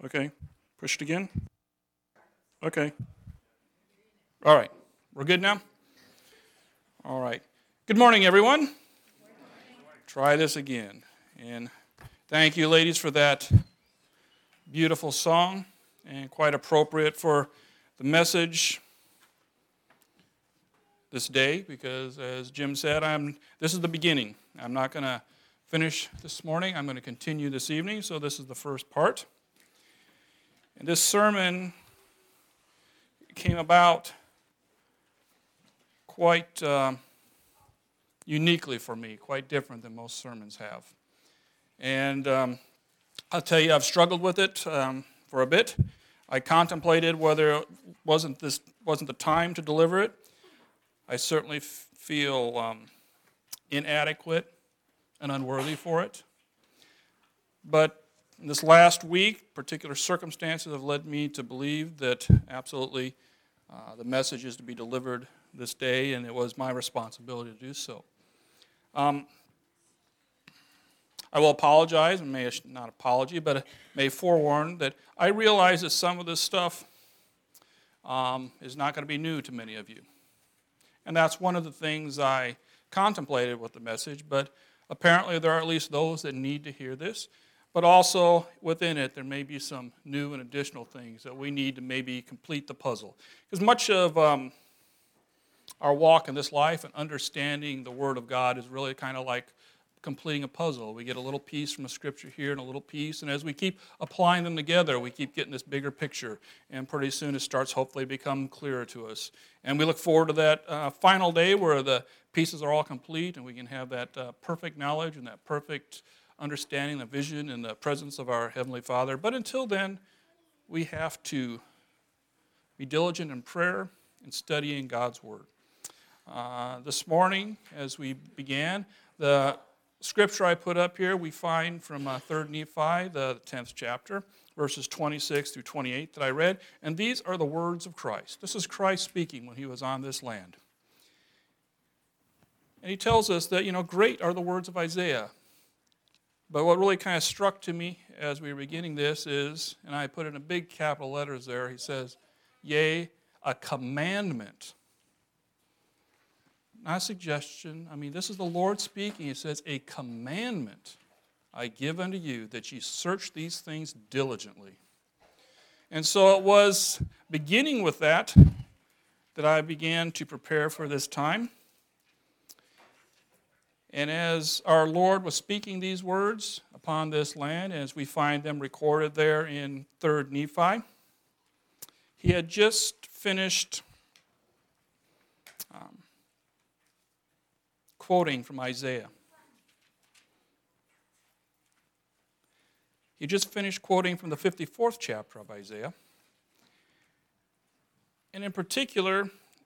Okay. Push it again. Okay. All right. We're good now? All right. Good morning, everyone. Try this again. And thank you, ladies, for that beautiful song and quite appropriate for the message this day because, as Jim said, this is the beginning. I'm not going to finish this morning. I'm going to continue this evening, so this is the first part. And this sermon came about quite uniquely for me, quite different than most sermons have. And I'll tell you, I've struggled with it for a bit. I contemplated whether it wasn't the time to deliver it. I certainly feel inadequate and unworthy for it. But in this last week, particular circumstances have led me to believe that absolutely the message is to be delivered this day, and it was my responsibility to do so. I will apologize, and not apology, but may forewarn that I realize that some of this stuff is not going to be new to many of you. And that's one of the things I contemplated with the message, but apparently there are at least those that need to hear this. But also within it, there may be some new and additional things that we need to maybe complete the puzzle. Because much of our walk in this life and understanding the Word of God is really kind of like completing a puzzle. We get a little piece from a scripture here and a little piece, and as we keep applying them together, we keep getting this bigger picture, and pretty soon it starts hopefully become clearer to us. And we look forward to that final day where the pieces are all complete and we can have that perfect knowledge and that perfect understanding, the vision, and the presence of our Heavenly Father. But until then, we have to be diligent in prayer and studying God's Word. This morning, as we began, the scripture I put up here we find from 3 Nephi, the 10th chapter, verses 26 through 28 that I read. And these are the words of Christ. This is Christ speaking when he was on this land. And he tells us that, great are the words of Isaiah. But what really kind of struck to me as we were beginning this is, and I put it in big capital letters there, he says, yea, a commandment. Not a suggestion. This is the Lord speaking. He says, a commandment I give unto you, that ye search these things diligently. And so it was beginning with that I began to prepare for this time. And as our Lord was speaking these words upon this land, as we find them recorded there in 3 Nephi, he had just finished quoting from Isaiah. He just finished quoting from the 54th chapter of Isaiah. And in particular,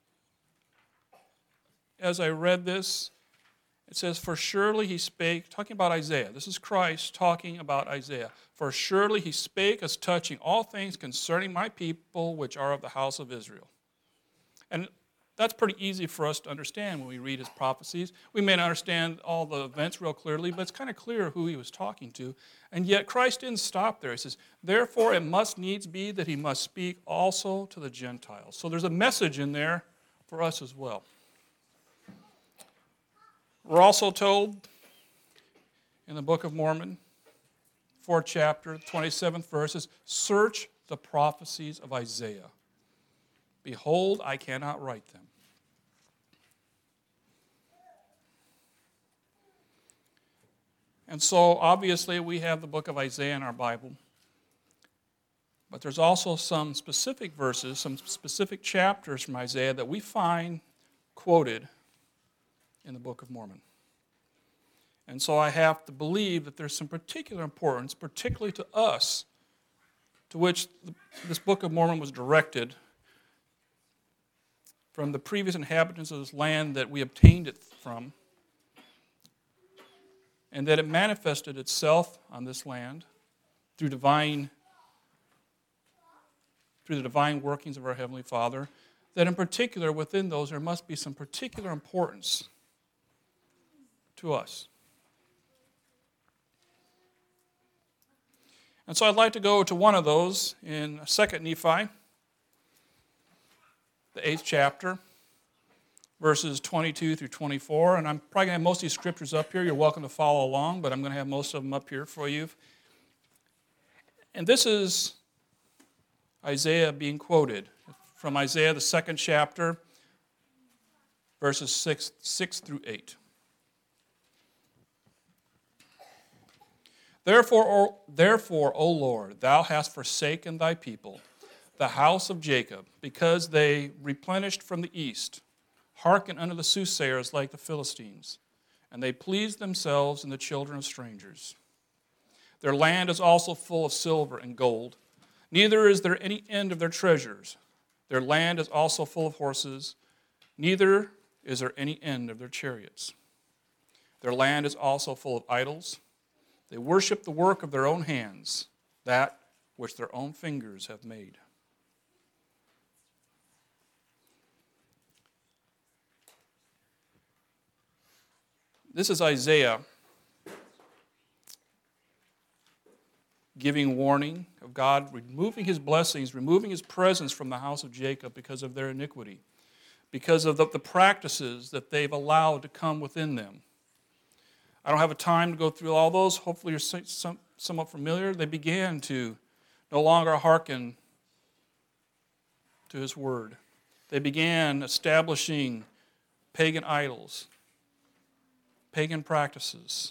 as I read this, it says, for surely he spake, talking about Isaiah. This is Christ talking about Isaiah. For surely he spake as touching all things concerning my people which are of the house of Israel. And that's pretty easy for us to understand when we read his prophecies. We may not understand all the events real clearly, but it's kind of clear who he was talking to. And yet Christ didn't stop there. He says, therefore it must needs be that he must speak also to the Gentiles. So there's a message in there for us as well. We're also told in the Book of Mormon, 4th chapter, 27th verses, search the prophecies of Isaiah. Behold, I cannot write them. And so, obviously, we have the book of Isaiah in our Bible. But there's also some specific verses, some specific chapters from Isaiah that we find quoted in the Book of Mormon. And so I have to believe that there's some particular importance, particularly to us, to which this Book of Mormon was directed from the previous inhabitants of this land that we obtained it from, and that it manifested itself on this land through the divine workings of our Heavenly Father, that in particular within those there must be some particular importance to us. And so I'd like to go to one of those in 2 Nephi, the 8th chapter, verses 22 through 24. And I'm probably going to have most of these scriptures up here. You're welcome to follow along, but I'm going to have most of them up here for you. And this is Isaiah being quoted from Isaiah, the 2nd chapter, verses 6 through 8. Therefore, O Lord, thou hast forsaken thy people, the house of Jacob, because they replenished from the east. Hearken unto the soothsayers like the Philistines, and they pleased themselves in the children of strangers. Their land is also full of silver and gold, neither is there any end of their treasures. Their land is also full of horses, neither is there any end of their chariots. Their land is also full of idols. They worship the work of their own hands, that which their own fingers have made. This is Isaiah giving warning of God removing his blessings, removing his presence from the house of Jacob because of their iniquity, because of the practices that they've allowed to come within them. I don't have a time to go through all those. Hopefully you're somewhat familiar. They began to no longer hearken to his word. They began establishing pagan idols, pagan practices.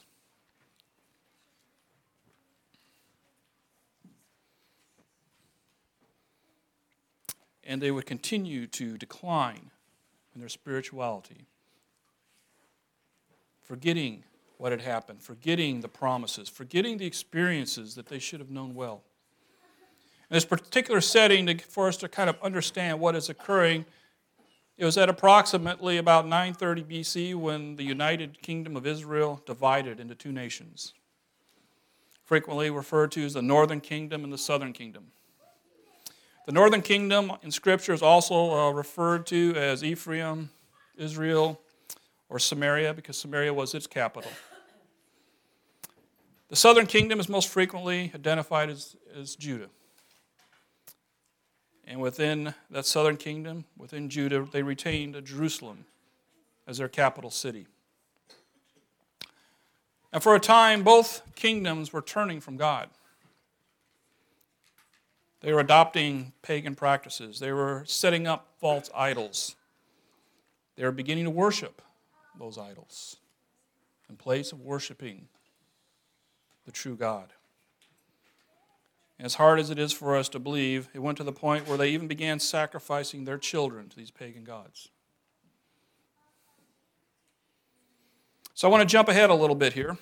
And they would continue to decline in their spirituality, forgetting what had happened, forgetting the promises, forgetting the experiences that they should have known well. In this particular setting, for us to kind of understand what is occurring, it was at approximately about 930 BC when the United Kingdom of Israel divided into two nations, frequently referred to as the Northern Kingdom and the Southern Kingdom. The Northern Kingdom in Scripture is also referred to as Ephraim, Israel, or Samaria, because Samaria was its capital. The Southern Kingdom is most frequently identified as Judah. And within that Southern Kingdom, within Judah, they retained Jerusalem as their capital city. And for a time, both kingdoms were turning from God. They were adopting pagan practices. They were setting up false idols. They were beginning to worship those idols in place of worshiping the true God. And as hard as it is for us to believe, it went to the point where they even began sacrificing their children to these pagan gods. So I want to jump ahead a little bit here.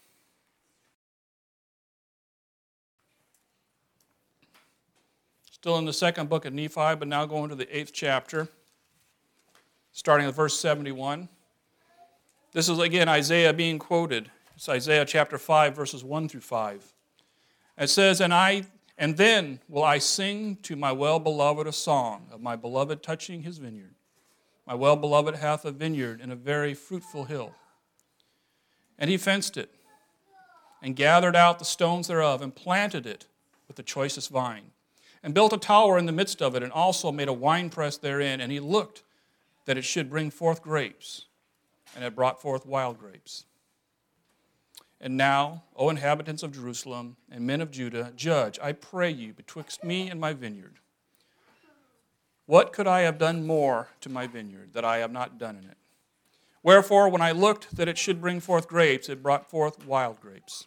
Still in the second book of Nephi, but now going to the 8th chapter, starting at verse 71. This is, again, Isaiah being quoted. It's Isaiah chapter 5, verses 1 through 5. It says, And then will I sing to my well-beloved a song of my beloved touching his vineyard. My well-beloved hath a vineyard in a very fruitful hill. And he fenced it, and gathered out the stones thereof, and planted it with the choicest vine, and built a tower in the midst of it, and also made a winepress therein. And he looked that it should bring forth grapes, and it brought forth wild grapes. And now, O inhabitants of Jerusalem and men of Judah, judge, I pray you, betwixt me and my vineyard. What could I have done more to my vineyard that I have not done in it? Wherefore, when I looked that it should bring forth grapes, it brought forth wild grapes.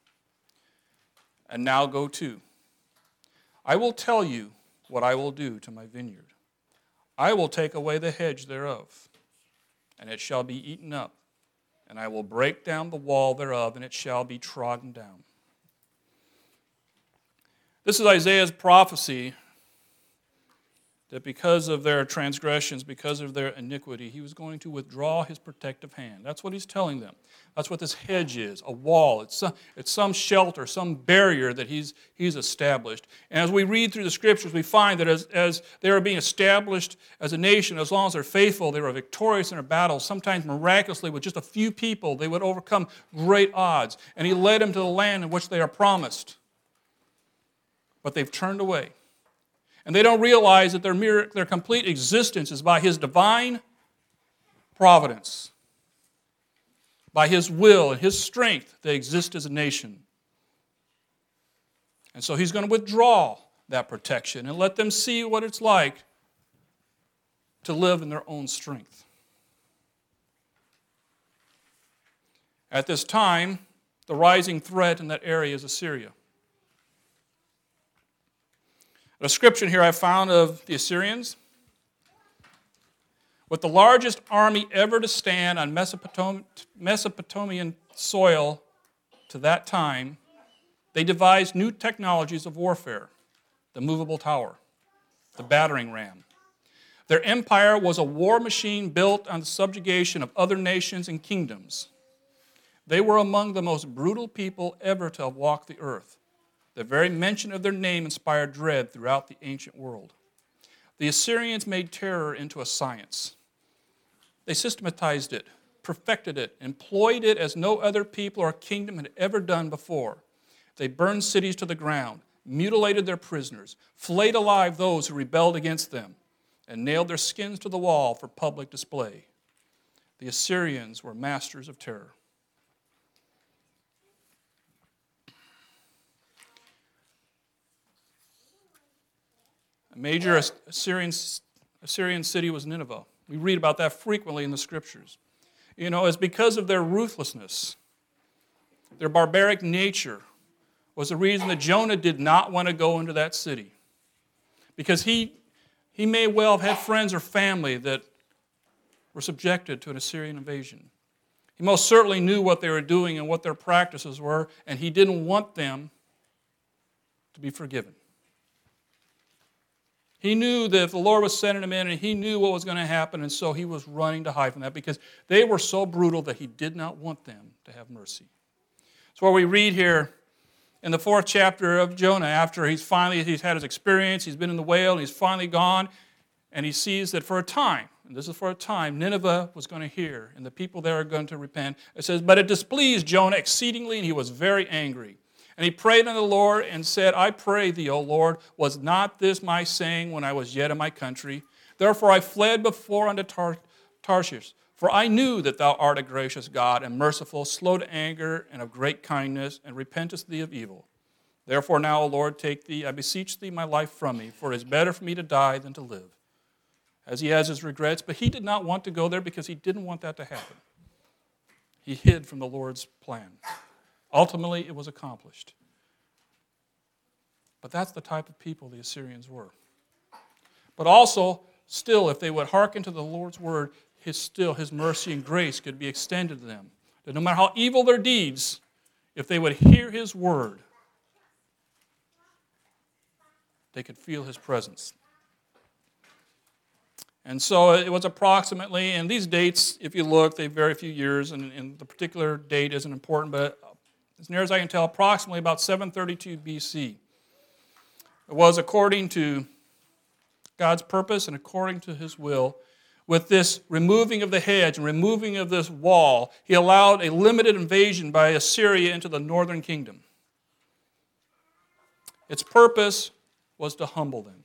And now go to. I will tell you what I will do to my vineyard. I will take away the hedge thereof, and it shall be eaten up. And I will break down the wall thereof, and it shall be trodden down. This is Isaiah's prophecy that because of their transgressions, because of their iniquity, he was going to withdraw his protective hand. That's what he's telling them. That's what this hedge is, a wall. It's some shelter, some barrier that he's established. And as we read through the Scriptures, we find that as they are being established as a nation, as long as they're faithful, they were victorious in their battles. Sometimes miraculously, with just a few people, they would overcome great odds. And he led them to the land in which they are promised. but they've turned away. And they don't realize that their complete existence is by His divine providence. By His will and His strength, they exist as a nation. And so He's going to withdraw that protection and let them see what it's like to live in their own strength. At this time, the rising threat in that area is Assyria. A description here I found of the Assyrians. With the largest army ever to stand on Mesopotamian soil to that time, they devised new technologies of warfare, the movable tower, the battering ram. Their empire was a war machine built on the subjugation of other nations and kingdoms. They were among the most brutal people ever to have walked the earth. The very mention of their name inspired dread throughout the ancient world. The Assyrians made terror into a science. They systematized it, perfected it, employed it as no other people or kingdom had ever done before. They burned cities to the ground, mutilated their prisoners, flayed alive those who rebelled against them, and nailed their skins to the wall for public display. The Assyrians were masters of terror. A major Assyrian city was Nineveh. We read about that frequently in the Scriptures. It's because of their ruthlessness, their barbaric nature, was the reason that Jonah did not want to go into that city. Because he may well have had friends or family that were subjected to an Assyrian invasion. He most certainly knew what they were doing and what their practices were, and he didn't want them to be forgiven. He knew that if the Lord was sending him in, and he knew what was going to happen, and so he was running to hide from that because they were so brutal that he did not want them to have mercy. So what we read here in the 4th chapter of Jonah, after he's had his experience, he's been in the whale, and he's finally gone, and he sees that for a time, and this is for a time, Nineveh was going to hear, and the people there are going to repent. It says, but it displeased Jonah exceedingly, and he was very angry. And he prayed unto the Lord and said, I pray thee, O Lord, was not this my saying when I was yet in my country? Therefore I fled before unto Tarshish. For I knew that thou art a gracious God and merciful, slow to anger, and of great kindness, and repentest thee of evil. Therefore now, O Lord, take thee, I beseech thee, my life from me, for it is better for me to die than to live. As he has his regrets, but he did not want to go there because he didn't want that to happen. He hid from the Lord's plan. Ultimately, it was accomplished. But that's the type of people the Assyrians were. But also, still, if they would hearken to the Lord's word, His mercy and grace could be extended to them. That no matter how evil their deeds, if they would hear His word, they could feel His presence. And so it was approximately, and these dates, if you look, they vary a few years, and the particular date isn't important, but as near as I can tell, approximately about 732 BC. It was according to God's purpose and according to His will. With this removing of the hedge and removing of this wall, He allowed a limited invasion by Assyria into the northern kingdom. Its purpose was to humble them.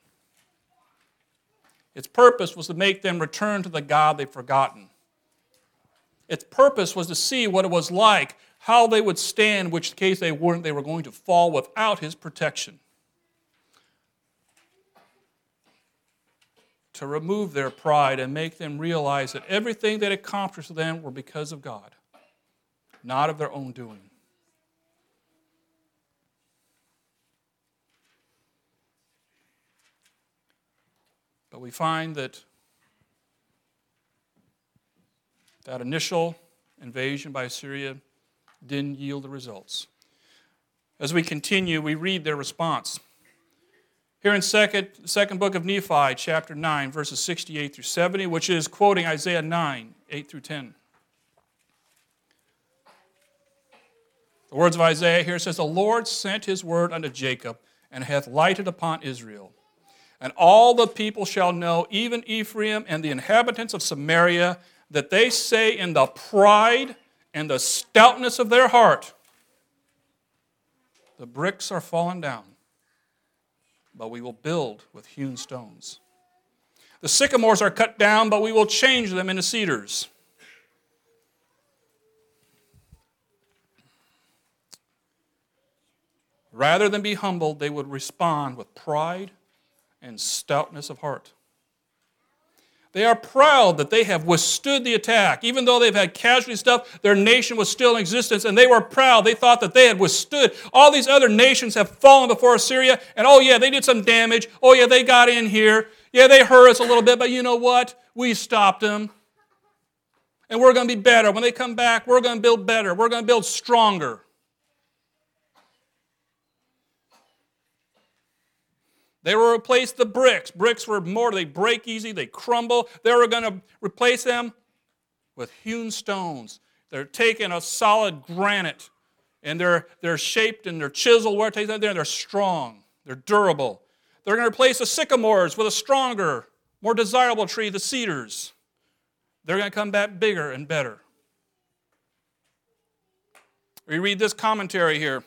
Its purpose was to make them return to the God they'd forgotten. Its purpose was to see what it was like, how they would stand, which case they were going to fall without His protection. To remove their pride and make them realize that everything that accomplished them were because of God, not of their own doing. But we find that initial invasion by Assyria didn't yield the results. As we continue, we read their response. Here in second book of Nephi, chapter 9, verses 68 through 70, which is quoting Isaiah 9, 8 through 10. The words of Isaiah here says, the Lord sent His word unto Jacob, and hath lighted upon Israel. And all the people shall know, even Ephraim and the inhabitants of Samaria, that they say in the pride and the stoutness of their heart, the bricks are fallen down, but we will build with hewn stones. The sycamores are cut down, but we will change them into cedars. Rather than be humbled, they would respond with pride and stoutness of heart. They are proud that they have withstood the attack. Even though they've had casualty stuff, their nation was still in existence, and they were proud. They thought that they had withstood. All these other nations have fallen before Assyria, and oh yeah, they did some damage. Oh yeah, they got in here. Yeah, they hurt us a little bit, but you know what? We stopped them. And we're going to be better. When they come back, we're going to build better. We're going to build stronger. They will replace the bricks. Bricks were more, they break easy, they crumble. They were going to replace them with hewn stones. They're taking a solid granite, and they're shaped and they're chiseled where it takes them there, and they're strong. They're durable. They're going to replace the sycamores with a stronger, more desirable tree, the cedars. They're going to come back bigger and better. We read this commentary here.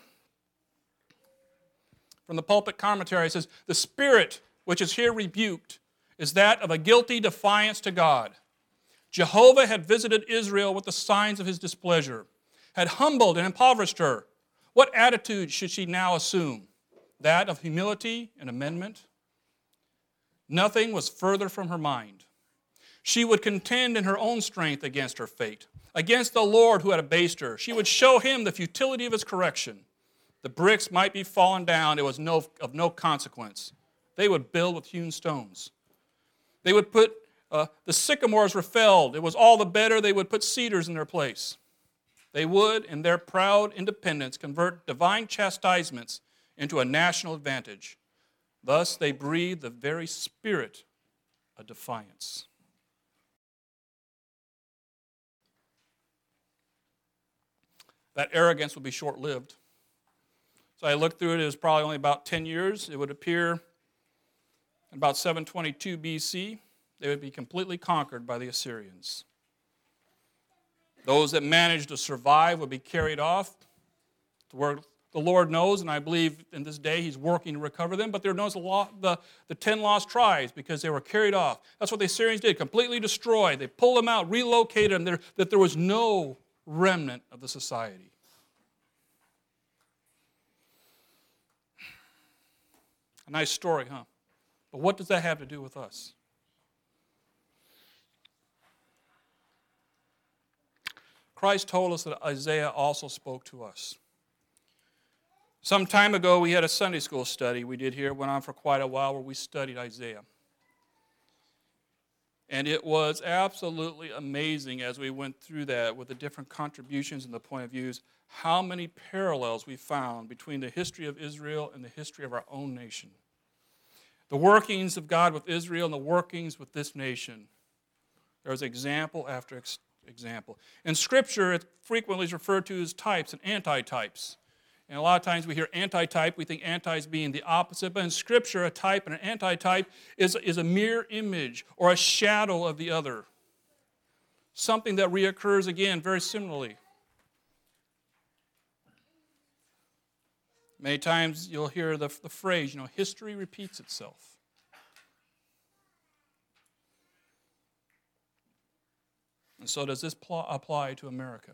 From the pulpit commentary, it says, the spirit which is here rebuked is that of a guilty defiance to God. Jehovah had visited Israel with the signs of his displeasure, had humbled and impoverished her. What attitude should she now assume? That of humility and amendment? Nothing was further from her mind. She would contend in her own strength against her fate, against the Lord who had abased her. She would show him the futility of his correction. The bricks might be fallen down. It was of no consequence. They would build with hewn stones. They would put, the sycamores were felled. It was all the better. They would put cedars in their place. They would, in their proud independence, convert divine chastisements into a national advantage. Thus, they breathed the very spirit of defiance. That arrogance would be short-lived. So I looked through it. It was probably only about 10 years. It would appear in about 722 BC, they would be completely conquered by the Assyrians. Those that managed to survive would be carried off to where the Lord knows, and I believe in this day he's working to recover them, but there knows the 10 lost tribes because they were carried off. That's what the Assyrians did, completely destroyed. They pulled them out, relocated them, that there was no remnant of the society. A nice story, huh? But what does that have to do with us? Christ told us that Isaiah also spoke to us. Some time ago, we had a Sunday school study we did here. It went on for quite a while where we studied Isaiah. And it was absolutely amazing as we went through that with the different contributions and the point of views, how many parallels we found between the history of Israel and the history of our own nation. The workings of God with Israel and the workings with this nation. There was example after example. In Scripture, it frequently is referred to as types and antitypes. And a lot of times we hear antitype, we think anti is being the opposite. But in Scripture, a type and an antitype is a mere image or a shadow of the other. Something that reoccurs again very similarly. Many times you'll hear the phrase, history repeats itself. And so does this apply to America?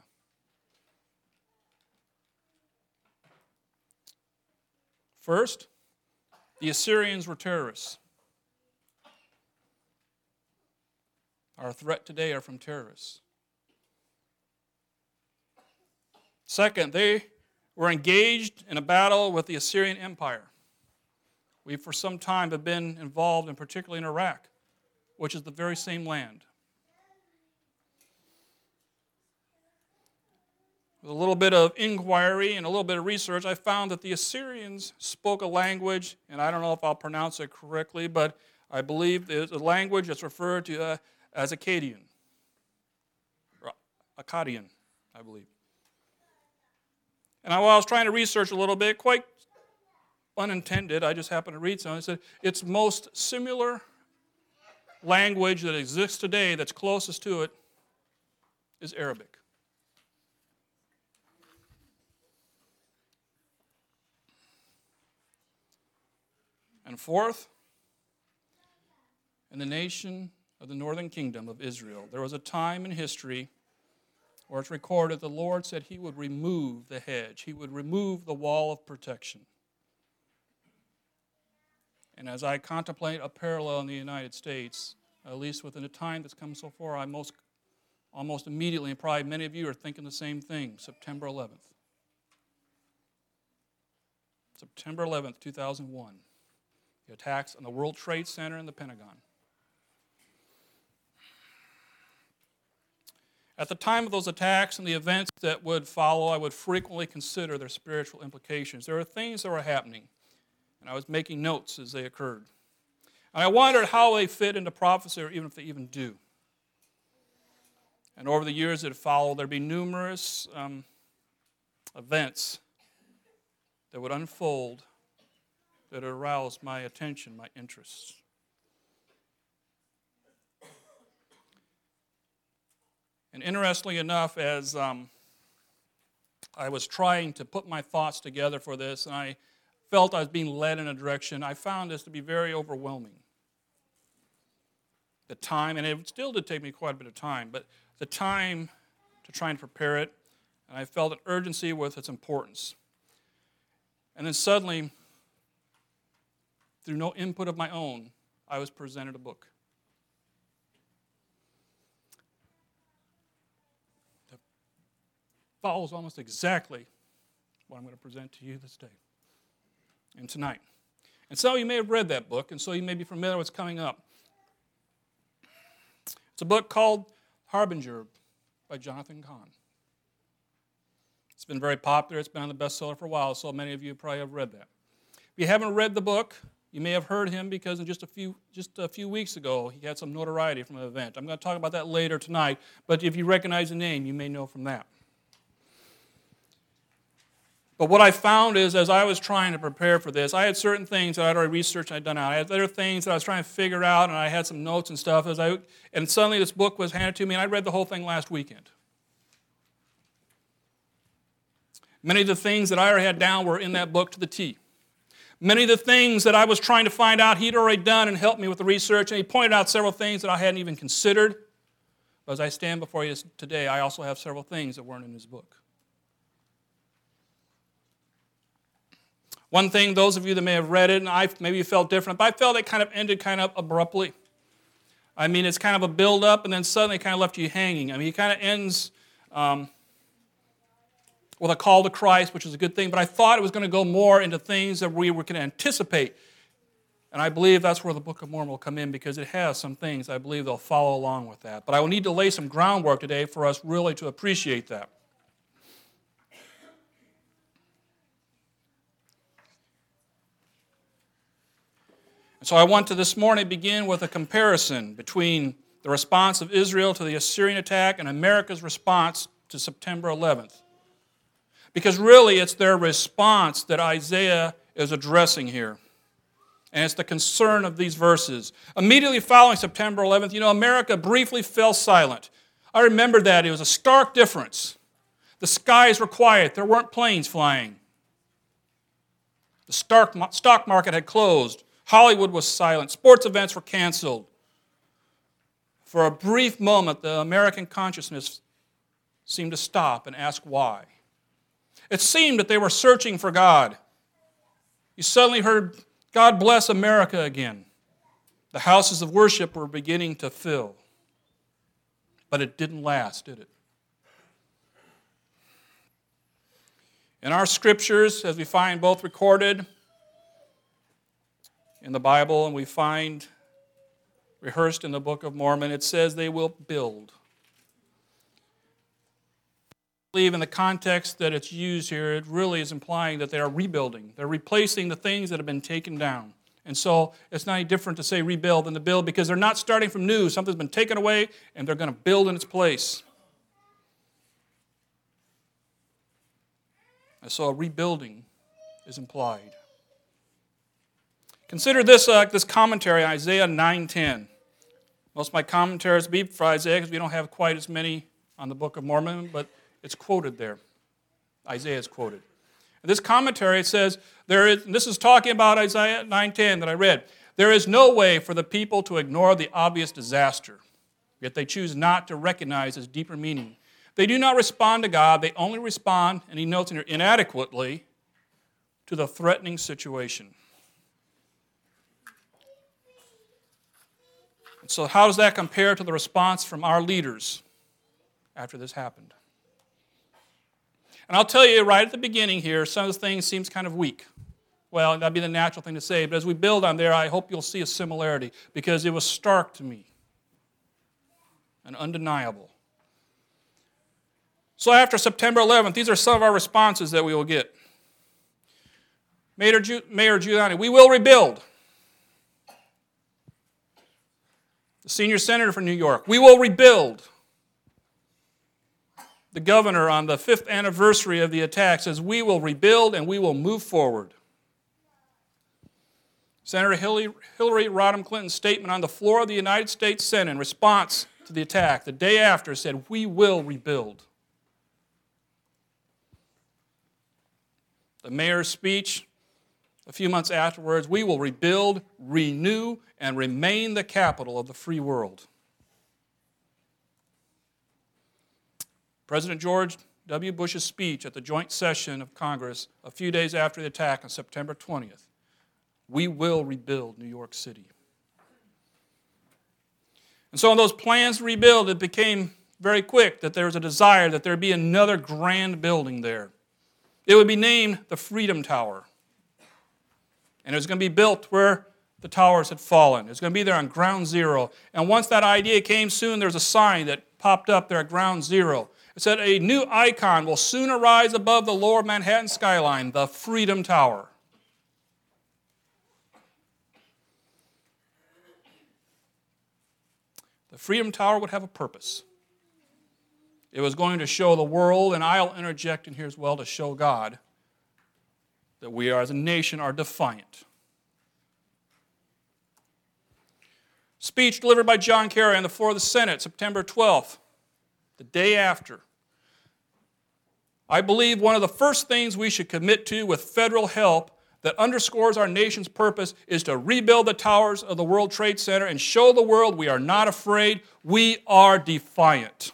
First, the Assyrians were terrorists. Our threat today are from terrorists. Second, they were engaged in a battle with the Assyrian Empire. We, for some time, have been involved, and particularly in Iraq, which is the very same land. With a little bit of inquiry and a little bit of research, I found that the Assyrians spoke a language, and I don't know if I'll pronounce it correctly, but I believe it's a language that's referred to as Akkadian. Or Akkadian, I believe. And while I was trying to research a little bit, quite unintended, I just happened to read something. It said its most similar language that exists today that's closest to it is Arabic. And fourth, in the nation of the northern kingdom of Israel, there was a time in history where it's recorded the Lord said he would remove the hedge. He would remove the wall of protection. And as I contemplate a parallel in the United States, at least within the time that's come so far, I almost immediately, and probably many of you are thinking the same thing, September 11th. September 11th, 2001. The attacks on the World Trade Center and the Pentagon. At the time of those attacks and the events that would follow, I would frequently consider their spiritual implications. There were things that were happening, and I was making notes as they occurred. And I wondered how they fit into prophecy, or even if they even do. And over the years that followed, there'd be numerous events that would unfold that aroused my attention, my interests. And interestingly enough, as I was trying to put my thoughts together for this, and I felt I was being led in a direction, I found this to be very overwhelming. The time, and it still did take me quite a bit of time, but the time to try and prepare it, and I felt an urgency with its importance. And then suddenly, through no input of my own, I was presented a book. That follows almost exactly what I'm going to present to you this day and tonight. And some of you may have read that book, and so you may be familiar with what's coming up. It's a book called Harbinger by Jonathan Cahn. It's been very popular. It's been on the bestseller for a while, so many of you probably have read that. If you haven't read the book, you may have heard him because in just a few weeks ago, he had some notoriety from an event. I'm going to talk about that later tonight, but if you recognize the name, you may know from that. But what I found is, as I was trying to prepare for this, I had certain things that I'd already researched and I'd done out. I had other things that I was trying to figure out, and I had some notes and stuff. And suddenly this book was handed to me, and I read the whole thing last weekend. Many of the things that I already had down were in that book to the T. Many of the things that I was trying to find out, he'd already done and helped me with the research, and he pointed out several things that I hadn't even considered. But as I stand before you today, I also have several things that weren't in his book. One thing, those of you that may have read it, and maybe you felt different, but I felt it kind of ended kind of abruptly. I mean, it's kind of a build-up, and then suddenly it kind of left you hanging. I mean, it kind of ends with a call to Christ, which is a good thing, but I thought it was going to go more into things that we were going to anticipate. And I believe that's where the Book of Mormon will come in, because it has some things I believe they'll follow along with that. But I will need to lay some groundwork today for us really to appreciate that. So I want to this morning begin with a comparison between the response of Israel to the Assyrian attack and America's response to September 11th. Because really it's their response that Isaiah is addressing here. And it's the concern of these verses. Immediately following September 11th, America briefly fell silent. I remember that. It was a stark difference. The skies were quiet. There weren't planes flying. The stock market had closed. Hollywood was silent. Sports events were canceled. For a brief moment, the American consciousness seemed to stop and ask why. It seemed that they were searching for God. You suddenly heard, "God bless America" again. The houses of worship were beginning to fill. But it didn't last, did it? In our scriptures, as we find both recorded in the Bible and we find rehearsed in the Book of Mormon, it says they will build. I believe in the context that it's used here, it really is implying that they are rebuilding. They're replacing the things that have been taken down. And so it's not any different to say rebuild than to build, because they're not starting from new. Something's been taken away and they're going to build in its place. And so a rebuilding is implied. Consider this commentary on Isaiah 9:10. Most of my commentaries be for Isaiah because we don't have quite as many on the Book of Mormon, but it's quoted there. Isaiah is quoted. In this commentary it says, and this is talking about Isaiah 9:10 that I read, there is no way for the people to ignore the obvious disaster, yet they choose not to recognize its deeper meaning. They do not respond to God, they only respond, and he notes in here, inadequately to the threatening situation. And so how does that compare to the response from our leaders after this happened? And I'll tell you right at the beginning here, some of the things seems kind of weak. Well, that'd be the natural thing to say, but as we build on there, I hope you'll see a similarity, because it was stark to me and undeniable. So after September 11th, these are some of our responses that we will get. Mayor Giuliani, we will rebuild. The senior senator from New York, we will rebuild. The governor on the 5th anniversary of the attack says, we will rebuild and we will move forward. Senator Hillary Rodham Clinton's statement on the floor of the United States Senate in response to the attack the day after said, we will rebuild. The mayor's speech a few months afterwards, we will rebuild, renew, and remain the capital of the free world. President George W. Bush's speech at the joint session of Congress a few days after the attack on September 20th, we will rebuild New York City. And so in those plans to rebuild, it became very quick that there was a desire that there be another grand building there. It would be named the Freedom Tower. And it was going to be built where the towers had fallen. It was going to be there on ground zero. And once that idea came soon, there was a sign that popped up there at ground zero. It said, a new icon will soon arise above the lower Manhattan skyline, the Freedom Tower. The Freedom Tower would have a purpose. It was going to show the world, and I'll interject in here as well to show God, that we are, as a nation, are defiant. Speech delivered by John Kerry on the floor of the Senate, September 12th, the day after. I believe one of the first things we should commit to with federal help that underscores our nation's purpose is to rebuild the towers of the World Trade Center and show the world we are not afraid, we are defiant.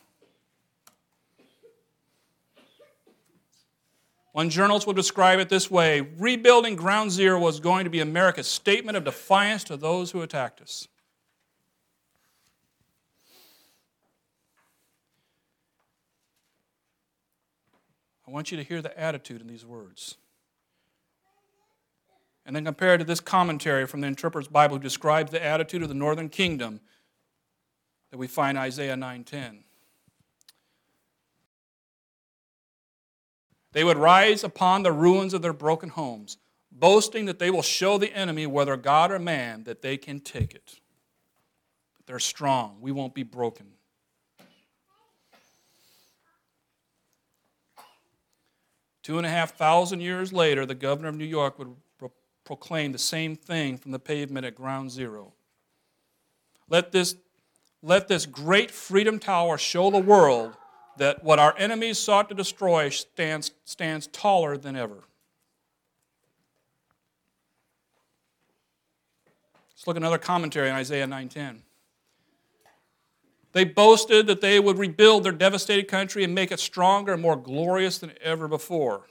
One journalist will describe it this way: rebuilding ground zero was going to be America's statement of defiance to those who attacked us. I want you to hear the attitude in these words. And then compare it to this commentary from the Interpreter's Bible who describes the attitude of the northern kingdom that we find in Isaiah 9:10. They would rise upon the ruins of their broken homes, boasting that they will show the enemy, whether God or man, that they can take it. They're strong. We won't be broken. Two and a half thousand years later, the governor of New York would proclaim the same thing from the pavement at ground zero. Let this great Freedom Tower show the world that what our enemies sought to destroy stands taller than ever. Let's look at another commentary on Isaiah 9:10. They boasted that they would rebuild their devastated country and make it stronger and more glorious than ever before.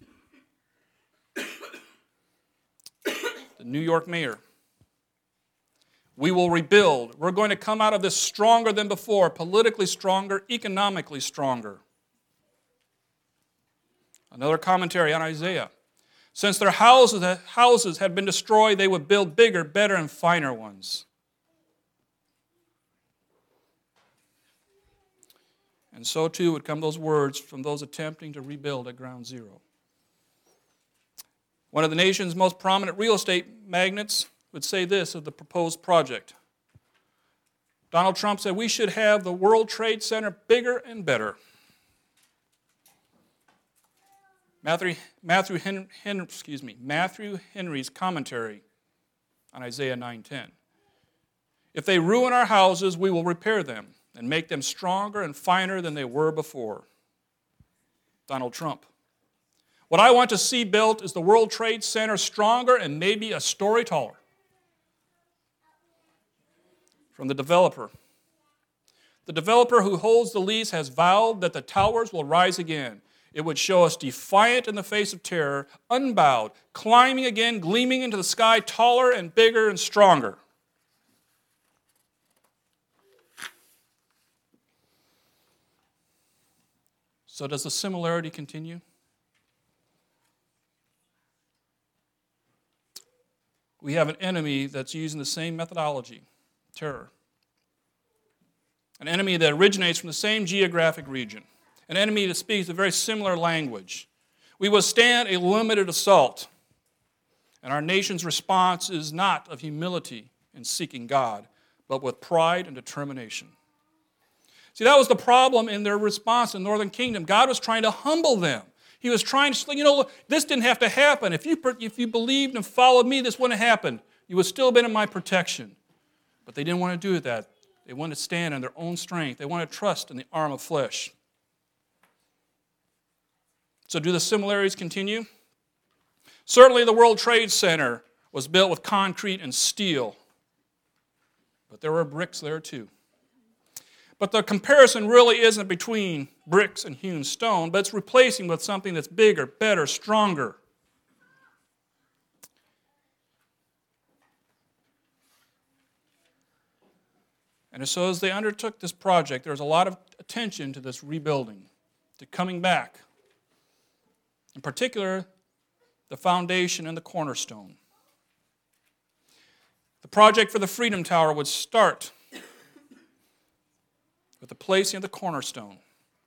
The New York mayor. We will rebuild. We're going to come out of this stronger than before, politically stronger, economically stronger. Another commentary on Isaiah. Since their houses had been destroyed, they would build bigger, better, and finer ones. And so too would come those words from those attempting to rebuild at ground zero. One of the nation's most prominent real estate magnates would say this of the proposed project. Donald Trump said we should have the World Trade Center bigger and better. Matthew Henry's commentary on Isaiah 9:10. If they ruin our houses, we will repair them and make them stronger and finer than they were before. Donald Trump. What I want to see built is the World Trade Center stronger and maybe a story taller. From the developer. The developer who holds the lease has vowed that the towers will rise again. It would show us defiant in the face of terror, unbowed, climbing again, gleaming into the sky, taller and bigger and stronger. So does the similarity continue? We have an enemy that's using the same methodology, terror. An enemy that originates from the same geographic region. An enemy that speaks a very similar language. We withstand a limited assault. And our nation's response is not of humility in seeking God, but with pride and determination. See, that was the problem in their response in the Northern Kingdom. God was trying to humble them. He was trying to say, look, this didn't have to happen. If you believed and followed me, this wouldn't have happened. You would still have been in my protection. But they didn't want to do that. They wanted to stand on their own strength. They wanted to trust in the arm of flesh. So do the similarities continue? Certainly the World Trade Center was built with concrete and steel. But there were bricks there too. But the comparison really isn't between bricks and hewn stone, but it's replacing with something that's bigger, better, stronger. And so as they undertook this project, there was a lot of attention to this rebuilding, to coming back. In particular, the foundation and the cornerstone. The project for the Freedom Tower would start with the placing of the cornerstone.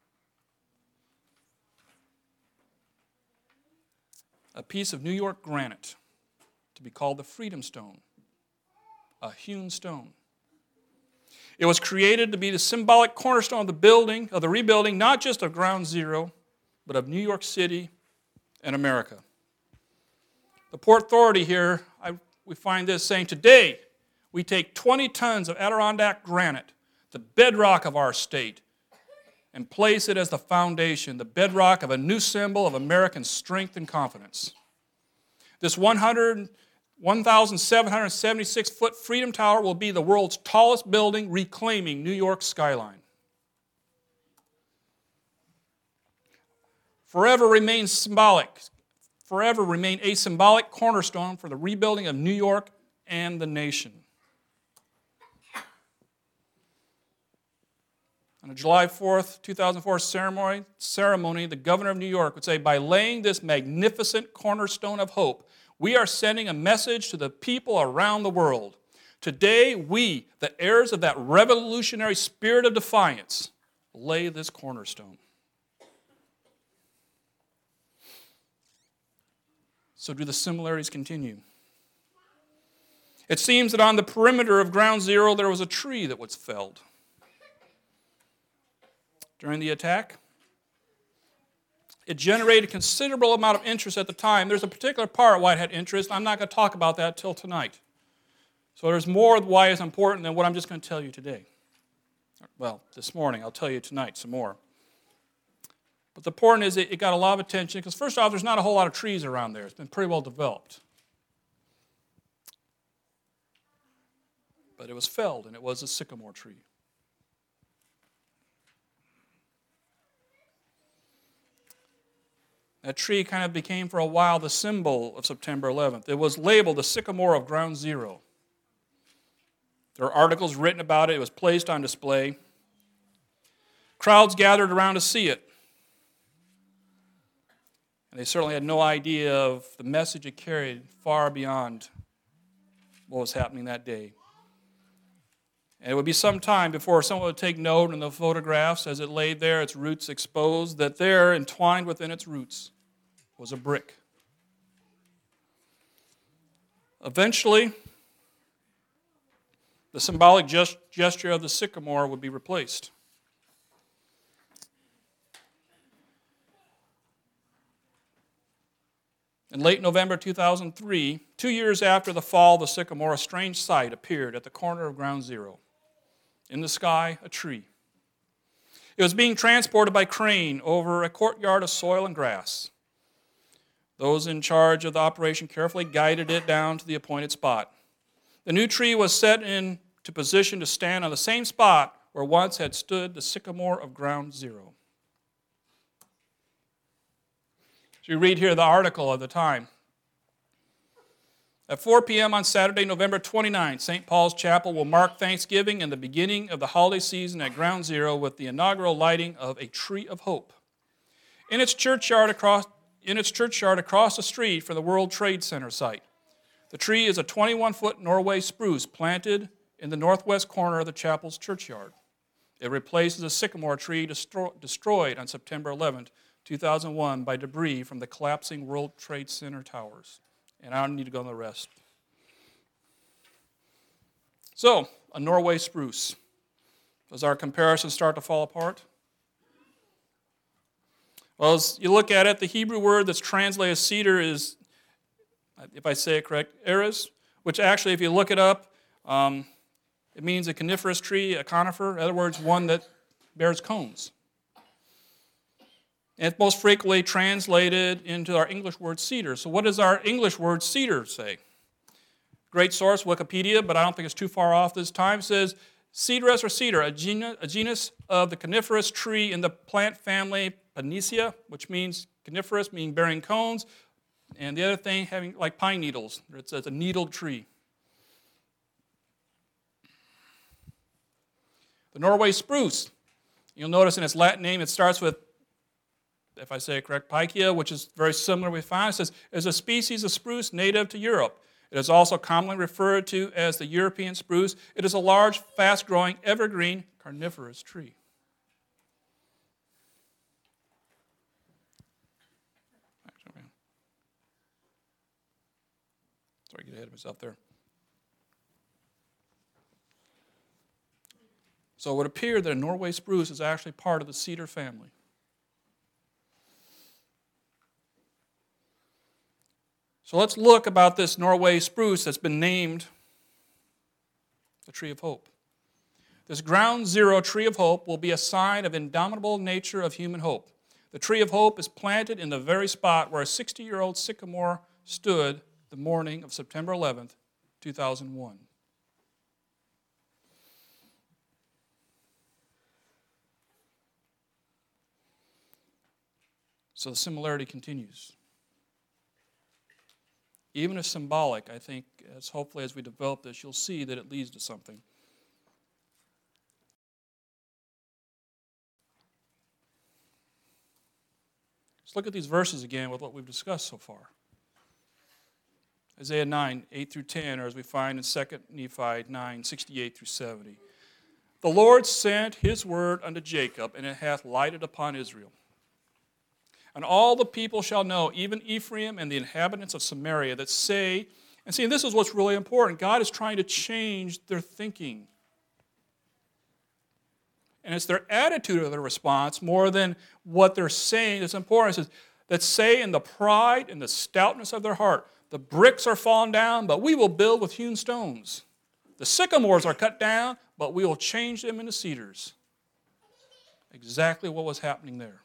A piece of New York granite to be called the Freedom Stone, a hewn stone. It was created to be the symbolic cornerstone of the rebuilding, not just of Ground Zero, but of New York City and America. The Port Authority here, we find this saying, today we take 20 tons of Adirondack granite, the bedrock of our state, and place it as the foundation, the bedrock of a new symbol of American strength and confidence. This 1,776-foot Freedom Tower will be the world's tallest building, reclaiming New York's skyline. Forever remain a symbolic cornerstone for the rebuilding of New York and the nation. On a July 4th, 2004 ceremony, the governor of New York would say, by laying this magnificent cornerstone of hope, we are sending a message to the people around the world. Today, we, the heirs of that revolutionary spirit of defiance, lay this cornerstone. So do the similarities continue? It seems that on the perimeter of Ground Zero, there was a tree that was felled. During the attack, it generated a considerable amount of interest at the time. There's a particular part why it had interest. I'm not going to talk about that till tonight. So there's more why it's important than what I'm just going to tell you today. Well, this morning. I'll tell you tonight some more. But the point is it got a lot of attention because, first off, there's not a whole lot of trees around there. It's been pretty well developed. But it was felled, and it was a sycamore tree. That tree kind of became for a while the symbol of September 11th. It was labeled the sycamore of Ground Zero. There are articles written about it. It was placed on display. Crowds gathered around to see it. And they certainly had no idea of the message it carried far beyond what was happening that day. And it would be some time before someone would take note in the photographs as it laid there, its roots exposed, that there, entwined within its roots, was a brick. Eventually, the symbolic gesture of the sycamore would be replaced. In late November 2003, 2 years after the fall of the sycamore, a strange sight appeared at the corner of Ground Zero. In the sky, a tree. It was being transported by crane over a courtyard of soil and grass. Those in charge of the operation carefully guided it down to the appointed spot. The new tree was set into position to stand on the same spot where once had stood the sycamore of ground zero. So you read here the article of the time. At 4 p.m. on Saturday, November 29th, St. Paul's Chapel will mark Thanksgiving and the beginning of the holiday season at Ground Zero with the inaugural lighting of a Tree of Hope. In its churchyard across the street from the World Trade Center site. The tree is a 21-foot Norway spruce planted in the northwest corner of the chapel's churchyard. It replaces a sycamore tree destroyed on September 11, 2001 by debris from the collapsing World Trade Center towers. And I don't need to go on the rest. So, a Norway spruce. Does our comparison start to fall apart? Well, as you look at it, the Hebrew word that's translated as cedar is, if I say it correct, eres, which actually, if you look it up, it means a coniferous tree, a conifer. In other words, one that bears cones. And it's most frequently translated into our English word cedar. So what does our English word cedar say? Great source, Wikipedia, but I don't think it's too far off this time. It says, Cedrus or cedar, a genus of the coniferous tree in the plant family Pinaceae, which means coniferous, meaning bearing cones, and the other thing having like pine needles. It's a needled tree. The Norway spruce. You'll notice in its Latin name it starts with, if I say it correct, Picea, which is very similar we find. It says, is a species of spruce native to Europe. It is also commonly referred to as the European spruce. It is a large, fast-growing, evergreen, carnivorous tree. Sorry, get ahead of myself there. So it would appear that a Norway spruce is actually part of the cedar family. So let's look about this Norway spruce that's been named the Tree of Hope. This Ground Zero Tree of Hope will be a sign of indomitable nature of human hope. The Tree of Hope is planted in the very spot where a 60-year-old sycamore stood the morning of September 11th, 2001. So the similarity continues. Even if symbolic, I think, as hopefully as we develop this, you'll see that it leads to something. Let's look at these verses again with what we've discussed so far. Isaiah 9, 8 through 10, or as we find in 2 Nephi 9, 68 through 70. The Lord sent his word unto Jacob, and it hath lighted upon Israel. And all the people shall know, even Ephraim and the inhabitants of Samaria, that say, and see, this is what's really important. God is trying to change their thinking. And it's their attitude of their response more than what they're saying that's important. It says, that say in the pride and the stoutness of their heart, the bricks are fallen down, but we will build with hewn stones. The sycamores are cut down, but we will change them into cedars. Exactly what was happening there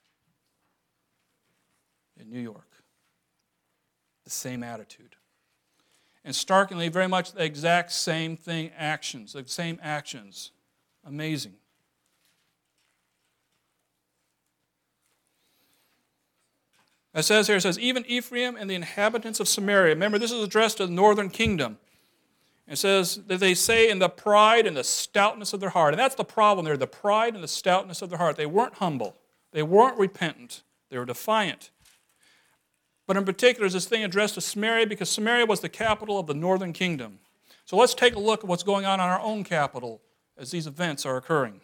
in New York. The same attitude. And starkly, very much the exact same thing, actions, the same actions. Amazing. It says here, it says, even Ephraim and the inhabitants of Samaria. Remember, this is addressed to the northern kingdom. It says that they say in the pride and the stoutness of their heart. And that's the problem there, the pride and the stoutness of their heart. They weren't humble. They weren't repentant. They were defiant. But in particular, is this thing addressed to Samaria because Samaria was the capital of the northern kingdom. So let's take a look at what's going on in our own capital as these events are occurring.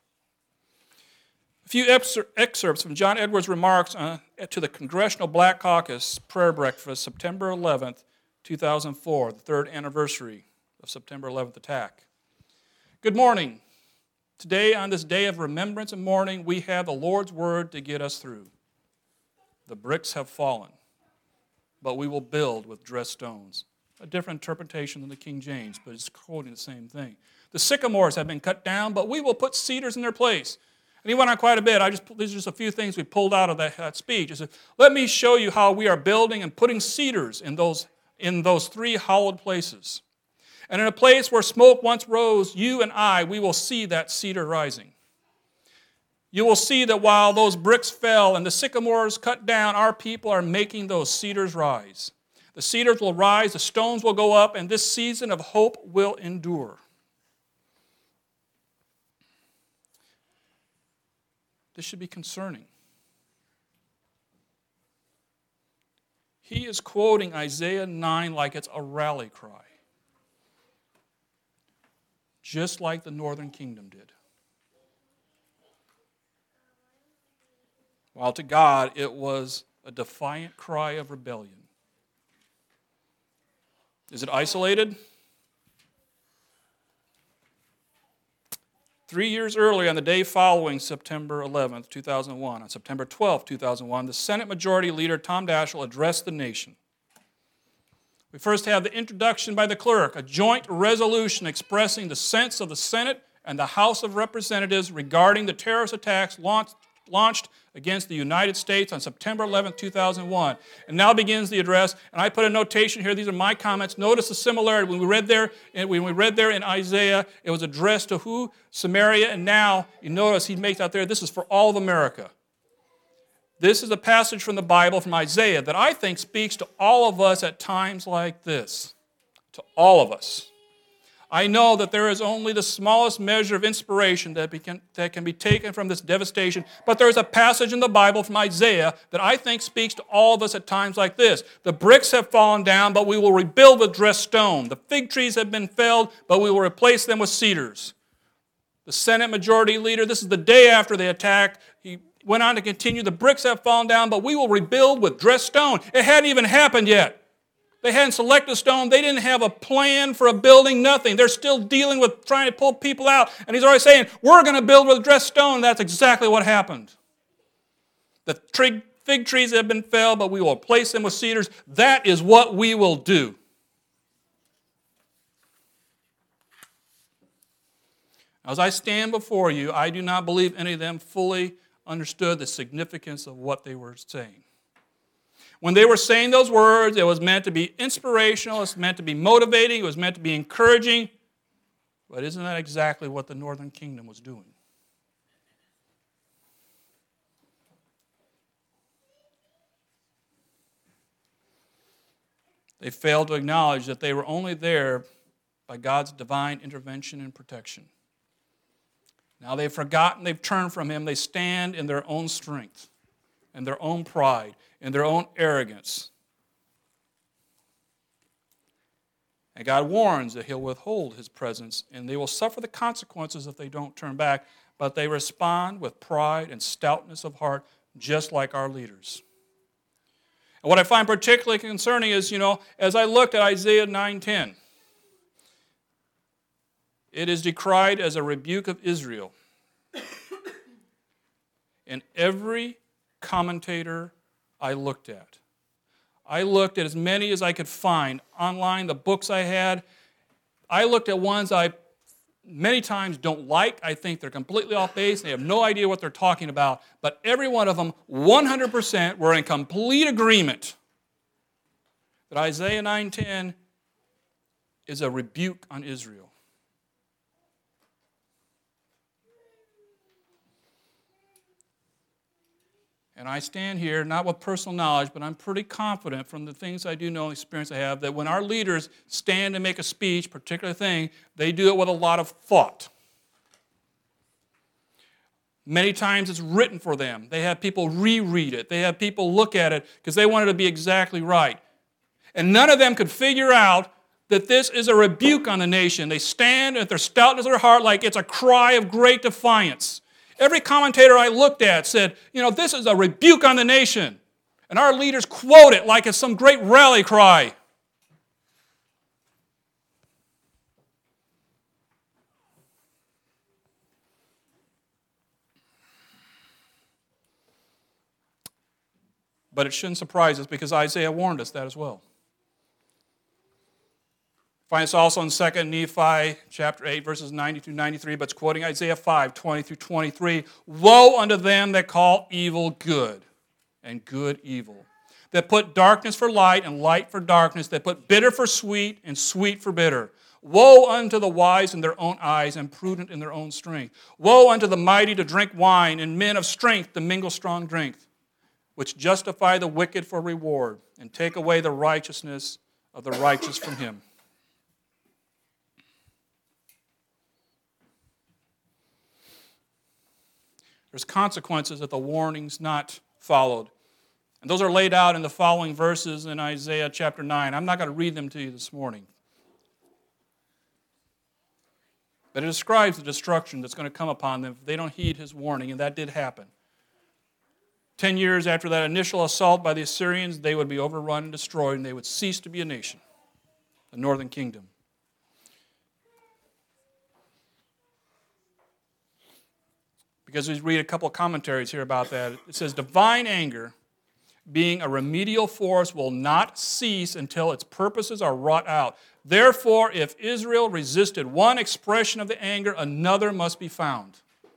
A few excerpts from John Edwards' remarks to the Congressional Black Caucus prayer breakfast, September 11th, 2004, the third anniversary of September 11th attack. Good morning. Today, on this day of remembrance and mourning, we have the Lord's word to get us through. The bricks have fallen, but we will build with dressed stones. A different interpretation than the King James, but it's quoting the same thing. The sycamores have been cut down, but we will put cedars in their place. And he went on quite a bit. These are just a few things we pulled out of that speech. He said, let me show you how we are building and putting cedars in those 3 hollowed places. And in a place where smoke once rose, you and I, we will see that cedar rising. You will see that while those bricks fell and the sycamores cut down, our people are making those cedars rise. The cedars will rise, the stones will go up, and this season of hope will endure. This should be concerning. He is quoting Isaiah 9 like it's a rally cry, just like the northern kingdom did. While to God it was a defiant cry of rebellion. Is it isolated? 3 years earlier, on the day following September 11th, 2001, on September 12th, 2001, the Senate Majority Leader Tom Daschle addressed the nation. We first have the introduction by the clerk, a joint resolution expressing the sense of the Senate and the House of Representatives regarding the terrorist attacks launched against the United States on September 11, 2001. And now begins the address, and I put a notation here. These are my comments. Notice the similarity. When we read there in Isaiah, it was addressed to who? Samaria, and now you notice he makes out there, this is for all of America. This is a passage from the Bible, from Isaiah, that I think speaks to all of us at times like this. To all of us. I know that there is only the smallest measure of inspiration that can be taken from this devastation, but there is a passage in the Bible from Isaiah that I think speaks to all of us at times like this. The bricks have fallen down, but we will rebuild with dressed stone. The fig trees have been felled, but we will replace them with cedars. The Senate Majority Leader, this is the day after the attack, he went on to continue, the bricks have fallen down, but we will rebuild with dressed stone. It hadn't even happened yet. They hadn't selected stone. They didn't have a plan for a building, nothing. They're still dealing with trying to pull people out. And he's already saying, we're going to build with dressed stone. That's exactly what happened. The fig trees have been felled, but we will replace them with cedars. That is what we will do. As I stand before you, I do not believe any of them fully understood the significance of what they were saying. When they were saying those words, it was meant to be inspirational, it was meant to be motivating, it was meant to be encouraging. But isn't that exactly what the northern kingdom was doing? They failed to acknowledge that they were only there by God's divine intervention and protection. Now they've forgotten, they've turned from Him, they stand in their own strength, in their own pride, in their own arrogance. And God warns that He'll withhold His presence, and they will suffer the consequences if they don't turn back, but they respond with pride and stoutness of heart, just like our leaders. And what I find particularly concerning is, as I looked at Isaiah 9:10, it is decried as a rebuke of Israel. And every commentator I looked at as many as I could find online, the books I had. I looked at ones I many times don't like. I think they're completely off base. They have no idea what they're talking about. But every one of them, 100%, were in complete agreement that Isaiah 9:10 is a rebuke on Israel. And I stand here, not with personal knowledge, but I'm pretty confident from the things I do know and experience I have, that when our leaders stand and make a speech, particular thing, they do it with a lot of thought. Many times it's written for them. They have people reread it. They have people look at it because they want it to be exactly right. And none of them could figure out that this is a rebuke on the nation. They stand at their stoutness of their heart like it's a cry of great defiance. Every commentator I looked at said, this is a rebuke on the nation. And our leaders quote it like it's some great rally cry. But it shouldn't surprise us because Isaiah warned us that as well. Find this also in 2 Nephi chapter 8, verses 90 through 93, but it's quoting Isaiah 5, 20 through 23. Woe unto them that call evil good, and good evil, that put darkness for light and light for darkness, that put bitter for sweet and sweet for bitter. Woe unto the wise in their own eyes and prudent in their own strength. Woe unto the mighty to drink wine and men of strength to mingle strong drink, which justify the wicked for reward and take away the righteousness of the righteous from him. There's consequences if the warning's not followed. And those are laid out in the following verses in Isaiah chapter 9. I'm not going to read them to you this morning. But it describes the destruction that's going to come upon them if they don't heed his warning, and that did happen. 10 years after that initial assault by the Assyrians, they would be overrun and destroyed, and they would cease to be a nation, the northern kingdom. Because we read a couple of commentaries here about that. It says, divine anger, being a remedial force, will not cease until its purposes are wrought out. Therefore, if Israel resisted one expression of the anger, another must be found.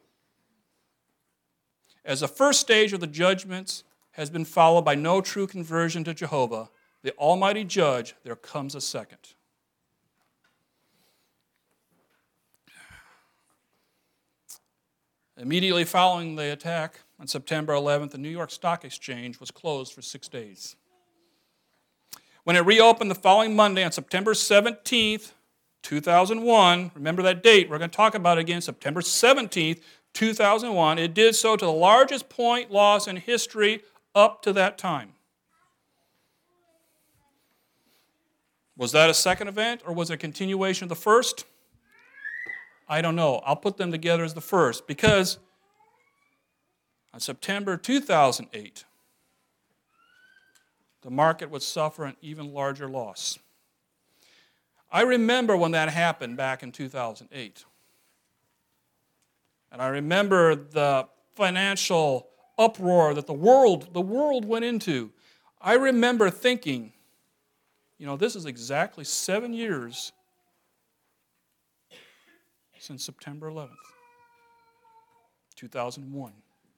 As the first stage of the judgments has been followed by no true conversion to Jehovah, the Almighty Judge, there comes a second. Immediately following the attack on September 11th, the New York Stock Exchange was closed for 6 days. When it reopened the following Monday on September 17th, 2001, remember that date, we're going to talk about it again, September 17th, 2001, it did so to the largest point loss in history up to that time. Was that a second event, or was it a continuation of the first? I don't know. I'll put them together as the first, because on September 2008, the market would suffer an even larger loss. I remember when that happened back in 2008. And I remember the financial uproar that the world went into. I remember thinking, this is exactly 7 years since September 11th, 2001.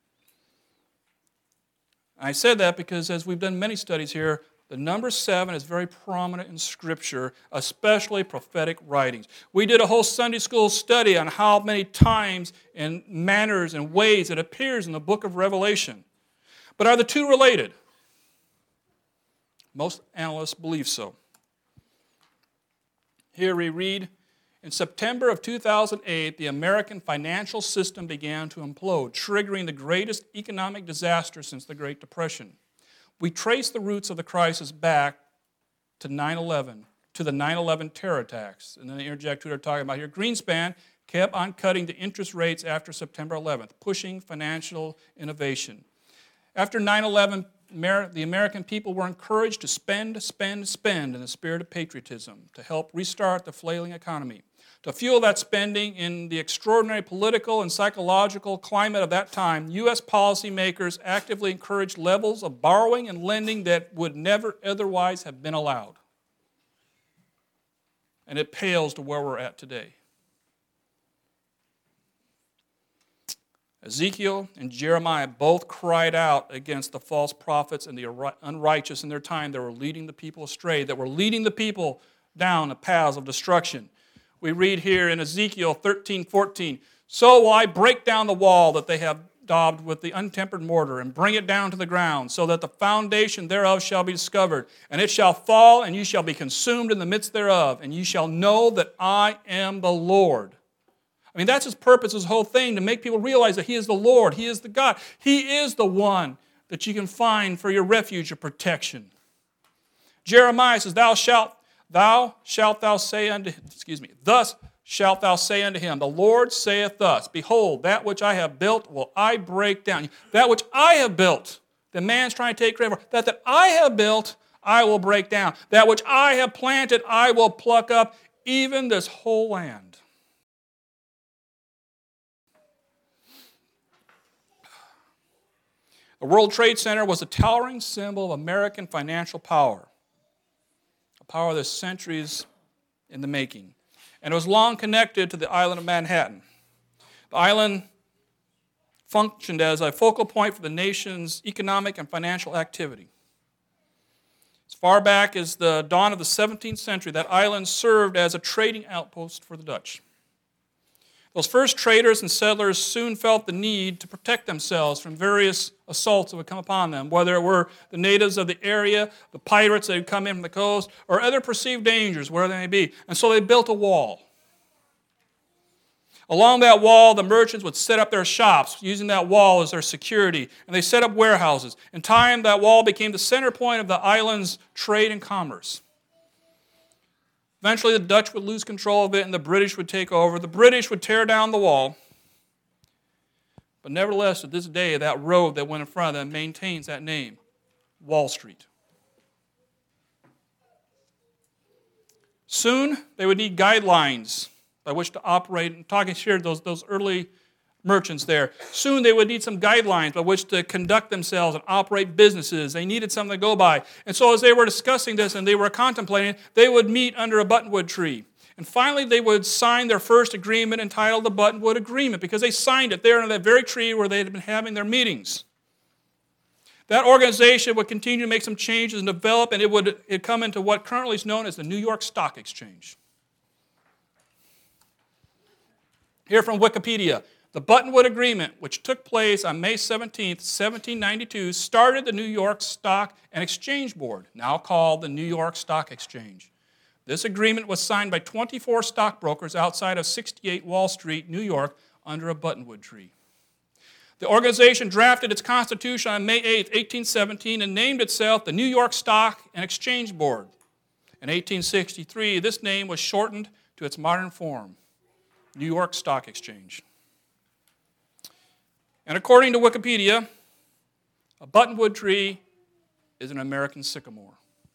I said that because as we've done many studies here, the number 7 is very prominent in Scripture, especially prophetic writings. We did a whole Sunday school study on how many times and manners and ways it appears in the book of Revelation. But are the two related? Most analysts believe so. Here we read, in September of 2008, the American financial system began to implode, triggering the greatest economic disaster since the Great Depression. We trace the roots of the crisis back to 9/11, to the 9/11 terror attacks. And then they interject who they're talking about here. Greenspan kept on cutting the interest rates after September 11th, pushing financial innovation. After 9/11, the American people were encouraged to spend in the spirit of patriotism to help restart the flailing economy. To fuel that spending in the extraordinary political and psychological climate of that time, U.S. policymakers actively encouraged levels of borrowing and lending that would never otherwise have been allowed. And it pales to where we're at today. Ezekiel and Jeremiah both cried out against the false prophets and the unrighteous in their time that were leading the people astray, that were leading the people down the paths of destruction. We read here in Ezekiel 13:14, so will I break down the wall that they have daubed with the untempered mortar and bring it down to the ground, so that the foundation thereof shall be discovered. And it shall fall, and you shall be consumed in the midst thereof, and you shall know that I am the Lord. I mean, that's his purpose, his whole thing, to make people realize that he is the Lord, he is the God. He is the one that you can find for your refuge or protection. Jeremiah says, thus shalt thou say unto him, the Lord saith thus, behold, that which I have built will I break down. That which I have built, the man's trying to take credit for, that I have built, I will break down. That which I have planted, I will pluck up, even this whole land. The World Trade Center was a towering symbol of American financial power, a power that centuries in the making, and it was long connected to the island of Manhattan. The island functioned as a focal point for the nation's economic and financial activity. As far back as the dawn of the 17th century, that island served as a trading outpost for the Dutch. Those first traders and settlers soon felt the need to protect themselves from various assaults that would come upon them, whether it were the natives of the area, the pirates that had come in from the coast, or other perceived dangers, wherever they may be. And so they built a wall. Along that wall, the merchants would set up their shops, using that wall as their security, and they set up warehouses. In time, that wall became the center point of the island's trade and commerce. Eventually, the Dutch would lose control of it, and the British would take over. The British would tear down the wall. But nevertheless, to this day, that road that went in front of them maintains that name, Wall Street. Soon, they would need guidelines by which to operate. And talking here, those early merchants there. Soon they would need some guidelines by which to conduct themselves and operate businesses. They needed something to go by. And so as they were discussing this and they were contemplating, they would meet under a buttonwood tree. And finally they would sign their first agreement entitled the Buttonwood Agreement, because they signed it there under that very tree where they had been having their meetings. That organization would continue to make some changes and develop, and it would come into what currently is known as the New York Stock Exchange. Here from Wikipedia. The Buttonwood Agreement, which took place on May 17, 1792, started the New York Stock and Exchange Board, now called the New York Stock Exchange. This agreement was signed by 24 stockbrokers outside of 68 Wall Street, New York, under a buttonwood tree. The organization drafted its constitution on May 8, 1817, and named itself the New York Stock and Exchange Board. In 1863, this name was shortened to its modern form, New York Stock Exchange. And according to Wikipedia, a buttonwood tree is an American sycamore.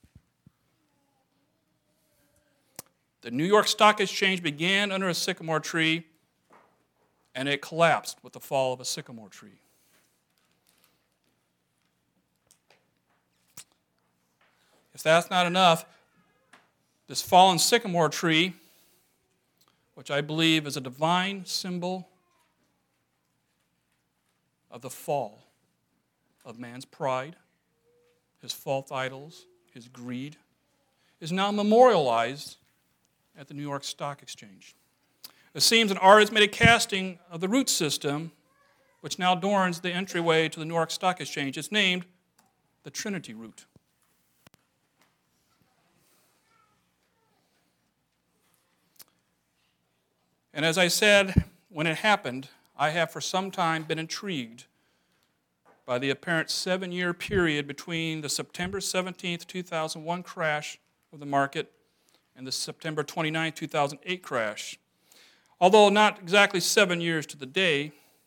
The New York Stock Exchange began under a sycamore tree, and it collapsed with the fall of a sycamore tree. If that's not enough, this fallen sycamore tree, which I believe is a divine symbol of the fall of man's pride, his false idols, his greed, is now memorialized at the New York Stock Exchange. It seems an artist made a casting of the root system, which now adorns the entryway to the New York Stock Exchange. It's named the Trinity root. And as I said, when it happened, I have for some time been intrigued by the apparent 7-year period between the September 17, 2001 crash of the market and the September 29, 2008 crash. Although not exactly 7 years to the day,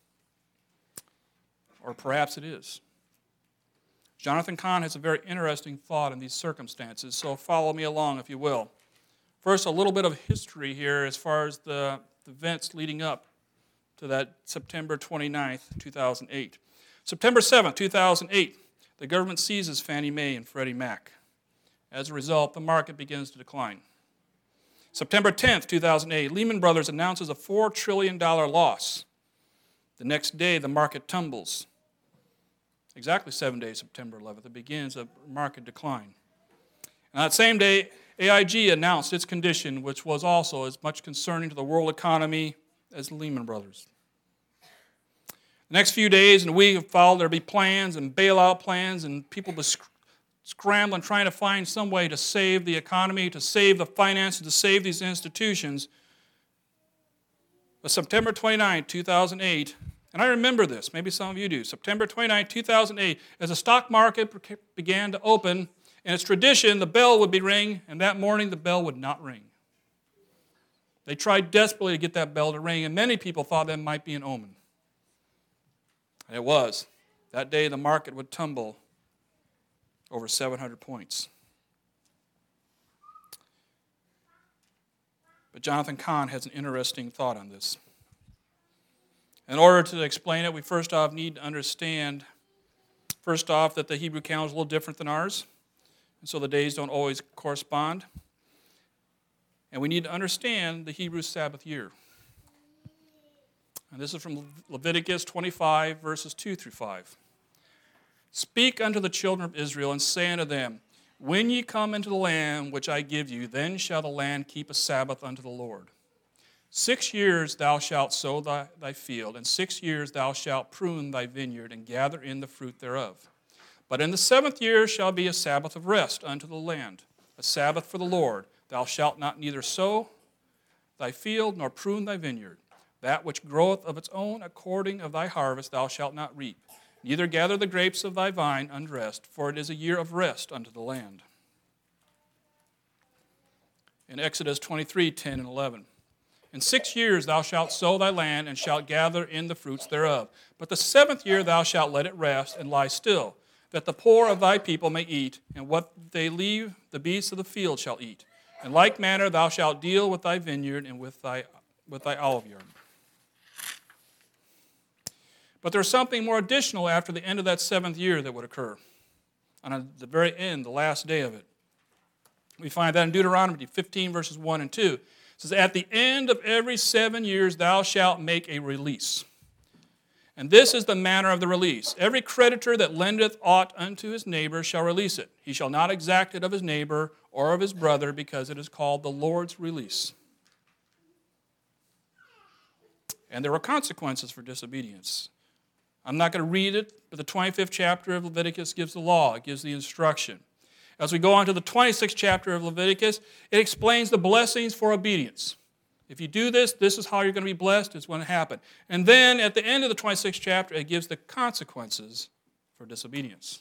or perhaps it is. Jonathan Cahn has a very interesting thought in these circumstances, so follow me along if you will. First, a little bit of history here as far as the events leading up to that September 29, 2008. September 7, 2008, the government seizes Fannie Mae and Freddie Mac. As a result, the market begins to decline. September 10, 2008, Lehman Brothers announces a $4 trillion loss. The next day, the market tumbles. Exactly 7 days, September 11th, it begins a market decline. And that same day, AIG announced its condition, which was also as much concerning to the world economy as Lehman Brothers. The next few days and week followed, there'd be plans and bailout plans, and people would scrambling, trying to find some way to save the economy, to save the finances, to save these institutions. But September 29, 2008, and I remember this, maybe some of you do, September 29, 2008, as the stock market began to open, in its tradition, the bell would be ring, and that morning the bell would not ring. They tried desperately to get that bell to ring, and many people thought that might be an omen. And it was. That day the market would tumble over 700 points. But Jonathan Cahn has an interesting thought on this. In order to explain it, we first off need to understand, first off, that the Hebrew calendar is a little different than ours, and so the days don't always correspond. And we need to understand the Hebrew Sabbath year. And this is from Leviticus 25, verses 2 through 5. Speak unto the children of Israel, and say unto them, when ye come into the land which I give you, then shall the land keep a Sabbath unto the Lord. 6 years thou shalt sow thy field, and 6 years thou shalt prune thy vineyard, and gather in the fruit thereof. But in the 7th year shall be a Sabbath of rest unto the land, a Sabbath for the Lord. Thou shalt not neither sow thy field, nor prune thy vineyard. That which groweth of its own according of thy harvest thou shalt not reap. Neither gather the grapes of thy vine undressed, for it is a year of rest unto the land. In Exodus 23, 10 and 11. In 6 years thou shalt sow thy land, and shalt gather in the fruits thereof. But the 7th year thou shalt let it rest, and lie still, that the poor of thy people may eat, and what they leave the beasts of the field shall eat. In like manner thou shalt deal with thy vineyard and with thy olive yard. But there's something more additional after the end of that 7th year that would occur. And at the very end, the last day of it. We find that in Deuteronomy 15, verses 1 and 2. It says, at the end of every 7 years thou shalt make a release. And this is the manner of the release. Every creditor that lendeth aught unto his neighbor shall release it. He shall not exact it of his neighbor or of his brother, because it is called the Lord's release. And there were consequences for disobedience. I'm not going to read it, but the 25th chapter of Leviticus gives the law. It gives the instruction. As we go on to the 26th chapter of Leviticus, it explains the blessings for obedience. If you do this, this is how you're going to be blessed. It's going to happen. And then at the end of the 26th chapter, it gives the consequences for disobedience.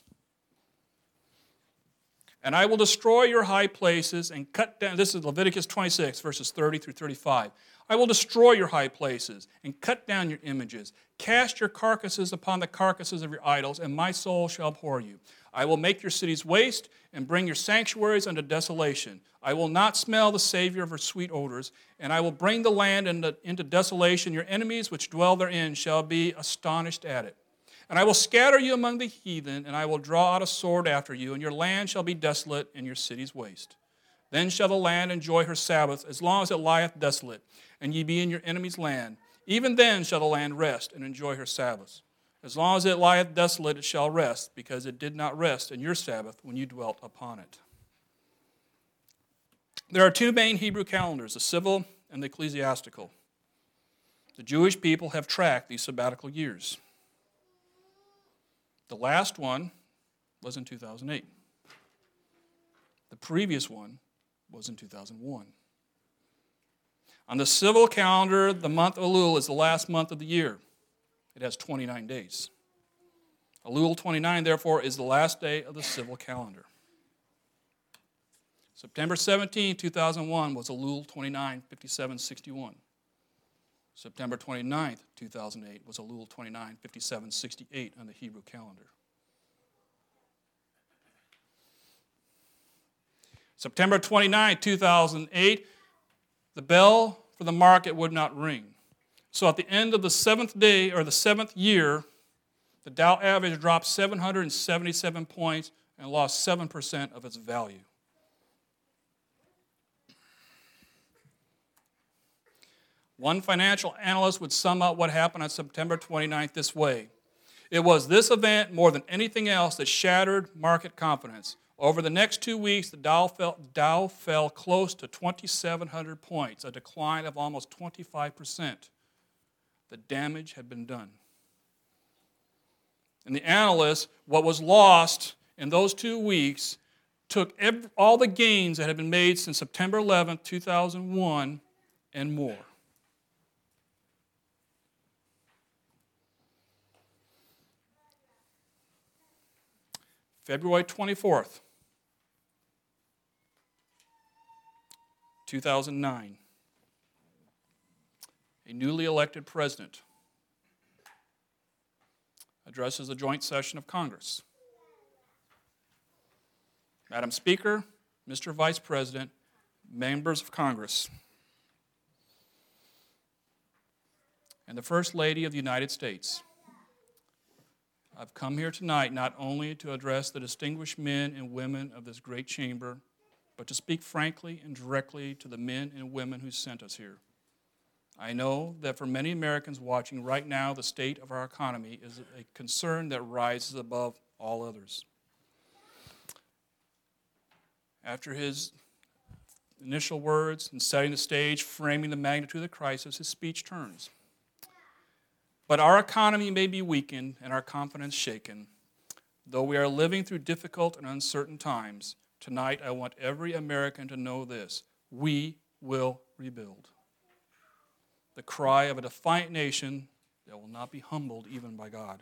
And I will destroy your high places and cut down, this is Leviticus 26, verses 30 through 35. I will destroy your high places and cut down your images. Cast your carcasses upon the carcasses of your idols, and my soul shall abhor you. I will make your cities waste and bring your sanctuaries unto desolation. I will not smell the savor of her sweet odors, and I will bring the land into desolation. Your enemies which dwell therein shall be astonished at it. And I will scatter you among the heathen, and I will draw out a sword after you, and your land shall be desolate, and your cities waste. Then shall the land enjoy her Sabbath, as long as it lieth desolate, and ye be in your enemy's land. Even then shall the land rest and enjoy her Sabbath. As long as it lieth desolate, it shall rest, because it did not rest in your Sabbath when you dwelt upon it. There are two main Hebrew calendars, the civil and the ecclesiastical. The Jewish people have tracked these sabbatical years. The last one was in 2008. The previous one was in 2001. On the civil calendar, the month Elul is the last month of the year. It has 29 days. Elul 29, therefore, is the last day of the civil calendar. September 17, 2001 was Elul 29, 5761. September 29, 2008 was Elul 29, 5768 on the Hebrew calendar. September 29, 2008, the bell for the market would not ring. So at the end of the 7th day, or the 7th year, the Dow average dropped 777 points and lost 7% of its value. One financial analyst would sum up what happened on September 29th this way. It was this event, more than anything else, that shattered market confidence. Over the next 2 weeks, the Dow fell close to 2,700 points, a decline of almost 25%. The damage had been done. And the analysts, what was lost in those 2 weeks, took all the gains that had been made since September 11th, 2001, and more. February 24th, 2009, a newly elected president addresses a joint session of Congress. Madam Speaker, Mr. Vice President, members of Congress, and the First Lady of the United States, I've come here tonight not only to address the distinguished men and women of this great chamber but to speak frankly and directly to the men and women who sent us here. I know that for many Americans watching right now, the state of our economy is a concern that rises above all others. After his initial words and setting the stage, framing the magnitude of the crisis, his speech turns. But our economy may be weakened and our confidence shaken. Though we are living through difficult and uncertain times, tonight I want every American to know this: we will rebuild. The cry of a defiant nation that will not be humbled even by God.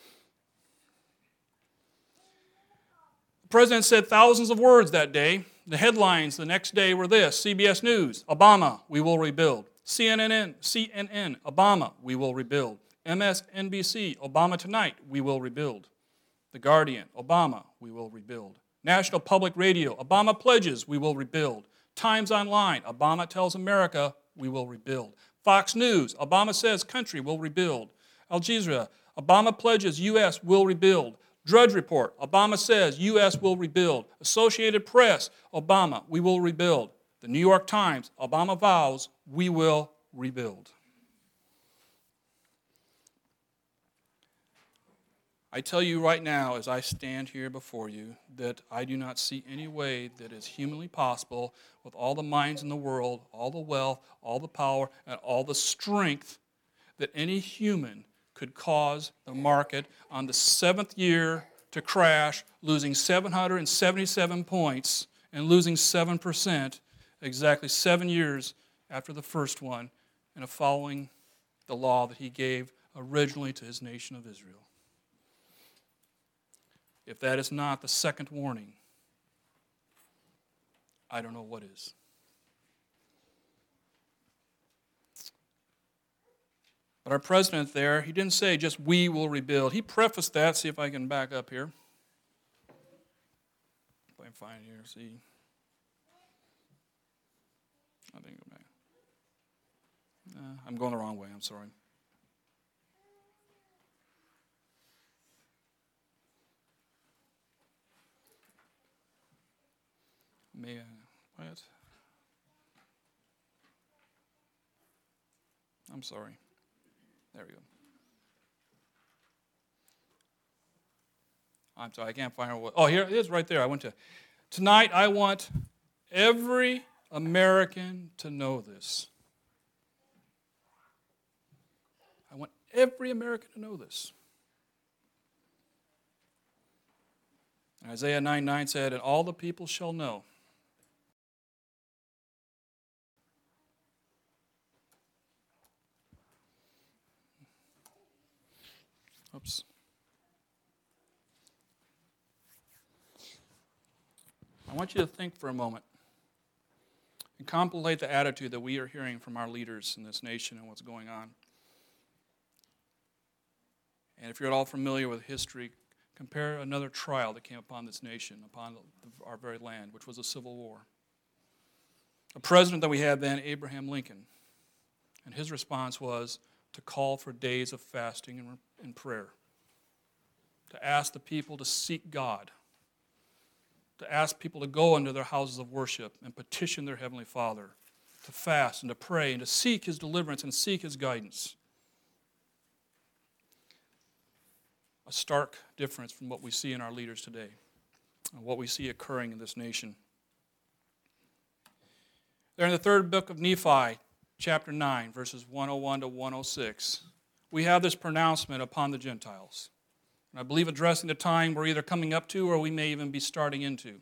The president said thousands of words that day. The headlines the next day were this: CBS News, Obama, we will rebuild. CNN, Obama, we will rebuild. MSNBC, Obama tonight, we will rebuild. The Guardian, Obama, we will rebuild. National Public Radio, Obama pledges, we will rebuild. Times Online, Obama tells America, we will rebuild. Fox News, Obama says country will rebuild. Al Jazeera, Obama pledges U.S. will rebuild. Drudge Report, Obama says U.S. will rebuild. Associated Press, Obama, we will rebuild. The New York Times, Obama vows, we will rebuild. I tell you right now, as I stand here before you, that I do not see any way that is humanly possible, with all the minds in the world, all the wealth, all the power, and all the strength, that any human could cause the market on the 7th year to crash, losing 777 points and losing 7%, exactly 7 years after the first one, and following the law that he gave originally to his nation of Israel. If that is not the second warning, I don't know what is. But our president there, he didn't say just we will rebuild. He prefaced that. See if I can back up here. If I can find it here, see. I think go back. I'm going the wrong way, I'm sorry. What? I'm sorry. There we go. I'm sorry, I can't find it. Oh, here it is right there. I went to. Tonight, I want every American to know this. I want every American to know this. Isaiah 9:9 said, and all the people shall know. Oops. I want you to think for a moment and contemplate the attitude that we are hearing from our leaders in this nation and what's going on. And if you're at all familiar with history, compare another trial that came upon this nation, upon our very land, which was a civil war. A president that we had then, Abraham Lincoln, and his response was to call for days of fasting and prayer, to ask the people to seek God, to ask people to go into their houses of worship and petition their Heavenly Father, to fast and to pray and to seek His deliverance and seek His guidance. A stark difference from what we see in our leaders today and what we see occurring in this nation. There in the third book of Nephi, chapter 9, verses 101 to 106, we have this pronouncement upon the Gentiles. And I believe addressing the time we're either coming up to or we may even be starting into.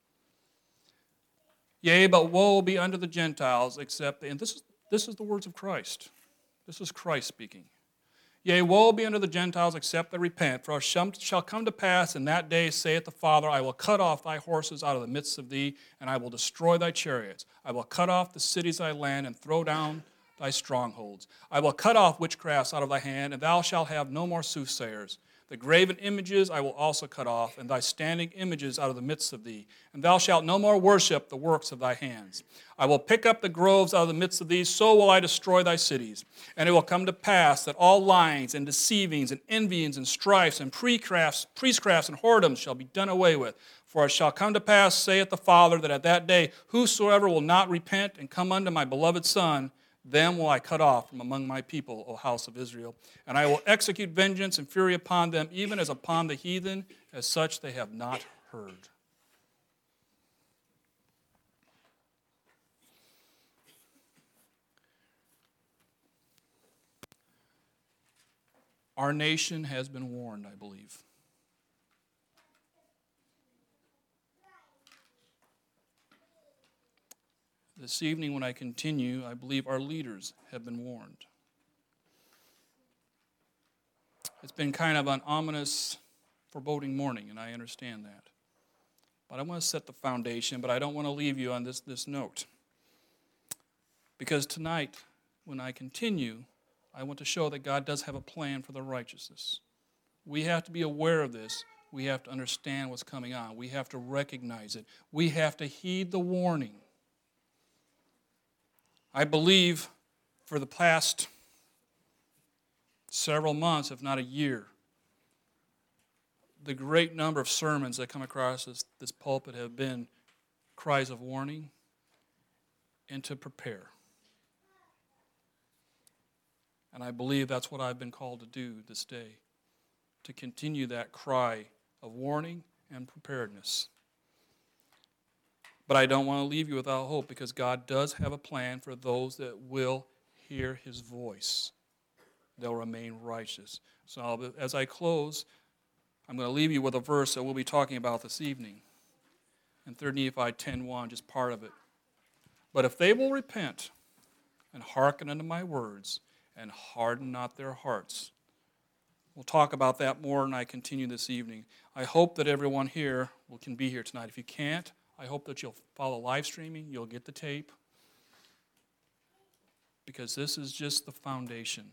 Yea, but woe be unto the Gentiles, except, and this is the words of Christ. This is Christ speaking. Yea, woe be unto the Gentiles, except they repent. For it shall come to pass in that day, saith the Father, I will cut off thy horses out of the midst of thee, and I will destroy thy chariots. I will cut off the cities of thy land, and throw down thy strongholds. I will cut off witchcrafts out of thy hand, and thou shalt have no more soothsayers. The graven images I will also cut off, and thy standing images out of the midst of thee. And thou shalt no more worship the works of thy hands. I will pick up the groves out of the midst of thee, so will I destroy thy cities. And it will come to pass that all lyings and deceivings and envyings and strifes and priestcrafts and whoredoms shall be done away with. For it shall come to pass, saith the Father, that at that day whosoever will not repent and come unto my beloved Son, them will I cut off from among my people, O house of Israel. And I will execute vengeance and fury upon them, even as upon the heathen, as such they have not heard. Our nation has been warned, I believe. This evening, when I continue, I believe our leaders have been warned. It's been kind of an ominous, foreboding morning, and I understand that. But I want to set the foundation, but I don't want to leave you on this note. Because tonight, when I continue, I want to show that God does have a plan for the righteousness. We have to be aware of this. We have to understand what's coming on. We have to recognize it. We have to heed the warning. I believe for the past several months, if not a year, the great number of sermons that come across this pulpit have been cries of warning and to prepare. And I believe that's what I've been called to do this day, to continue that cry of warning and preparedness. But I don't want to leave you without hope, because God does have a plan for those that will hear his voice. They'll remain righteous. So as I close, I'm going to leave you with a verse that we'll be talking about this evening. In 3 Nephi 10:1, just part of it. But if they will repent and hearken unto my words and harden not their hearts. We'll talk about that more when I continue this evening. I hope that everyone here can be here tonight. If you can't, I hope that you'll follow live streaming, you'll get the tape, because this is just the foundation.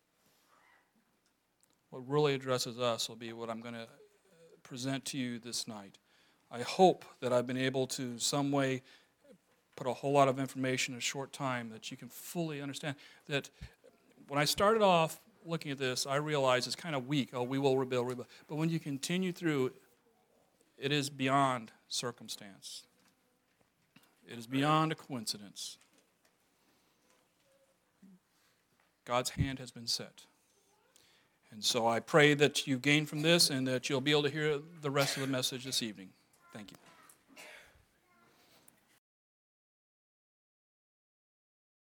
What really addresses us will be what I'm going to present to you this night. I hope that I've been able to some way put a whole lot of information in a short time that you can fully understand. That when I started off looking at this, I realized it's kind of weak. Oh, we will rebuild. But when you continue through, it is beyond circumstance. It is beyond a coincidence. God's hand has been set. And so I pray that you gain from this and that you'll be able to hear the rest of the message this evening. Thank you.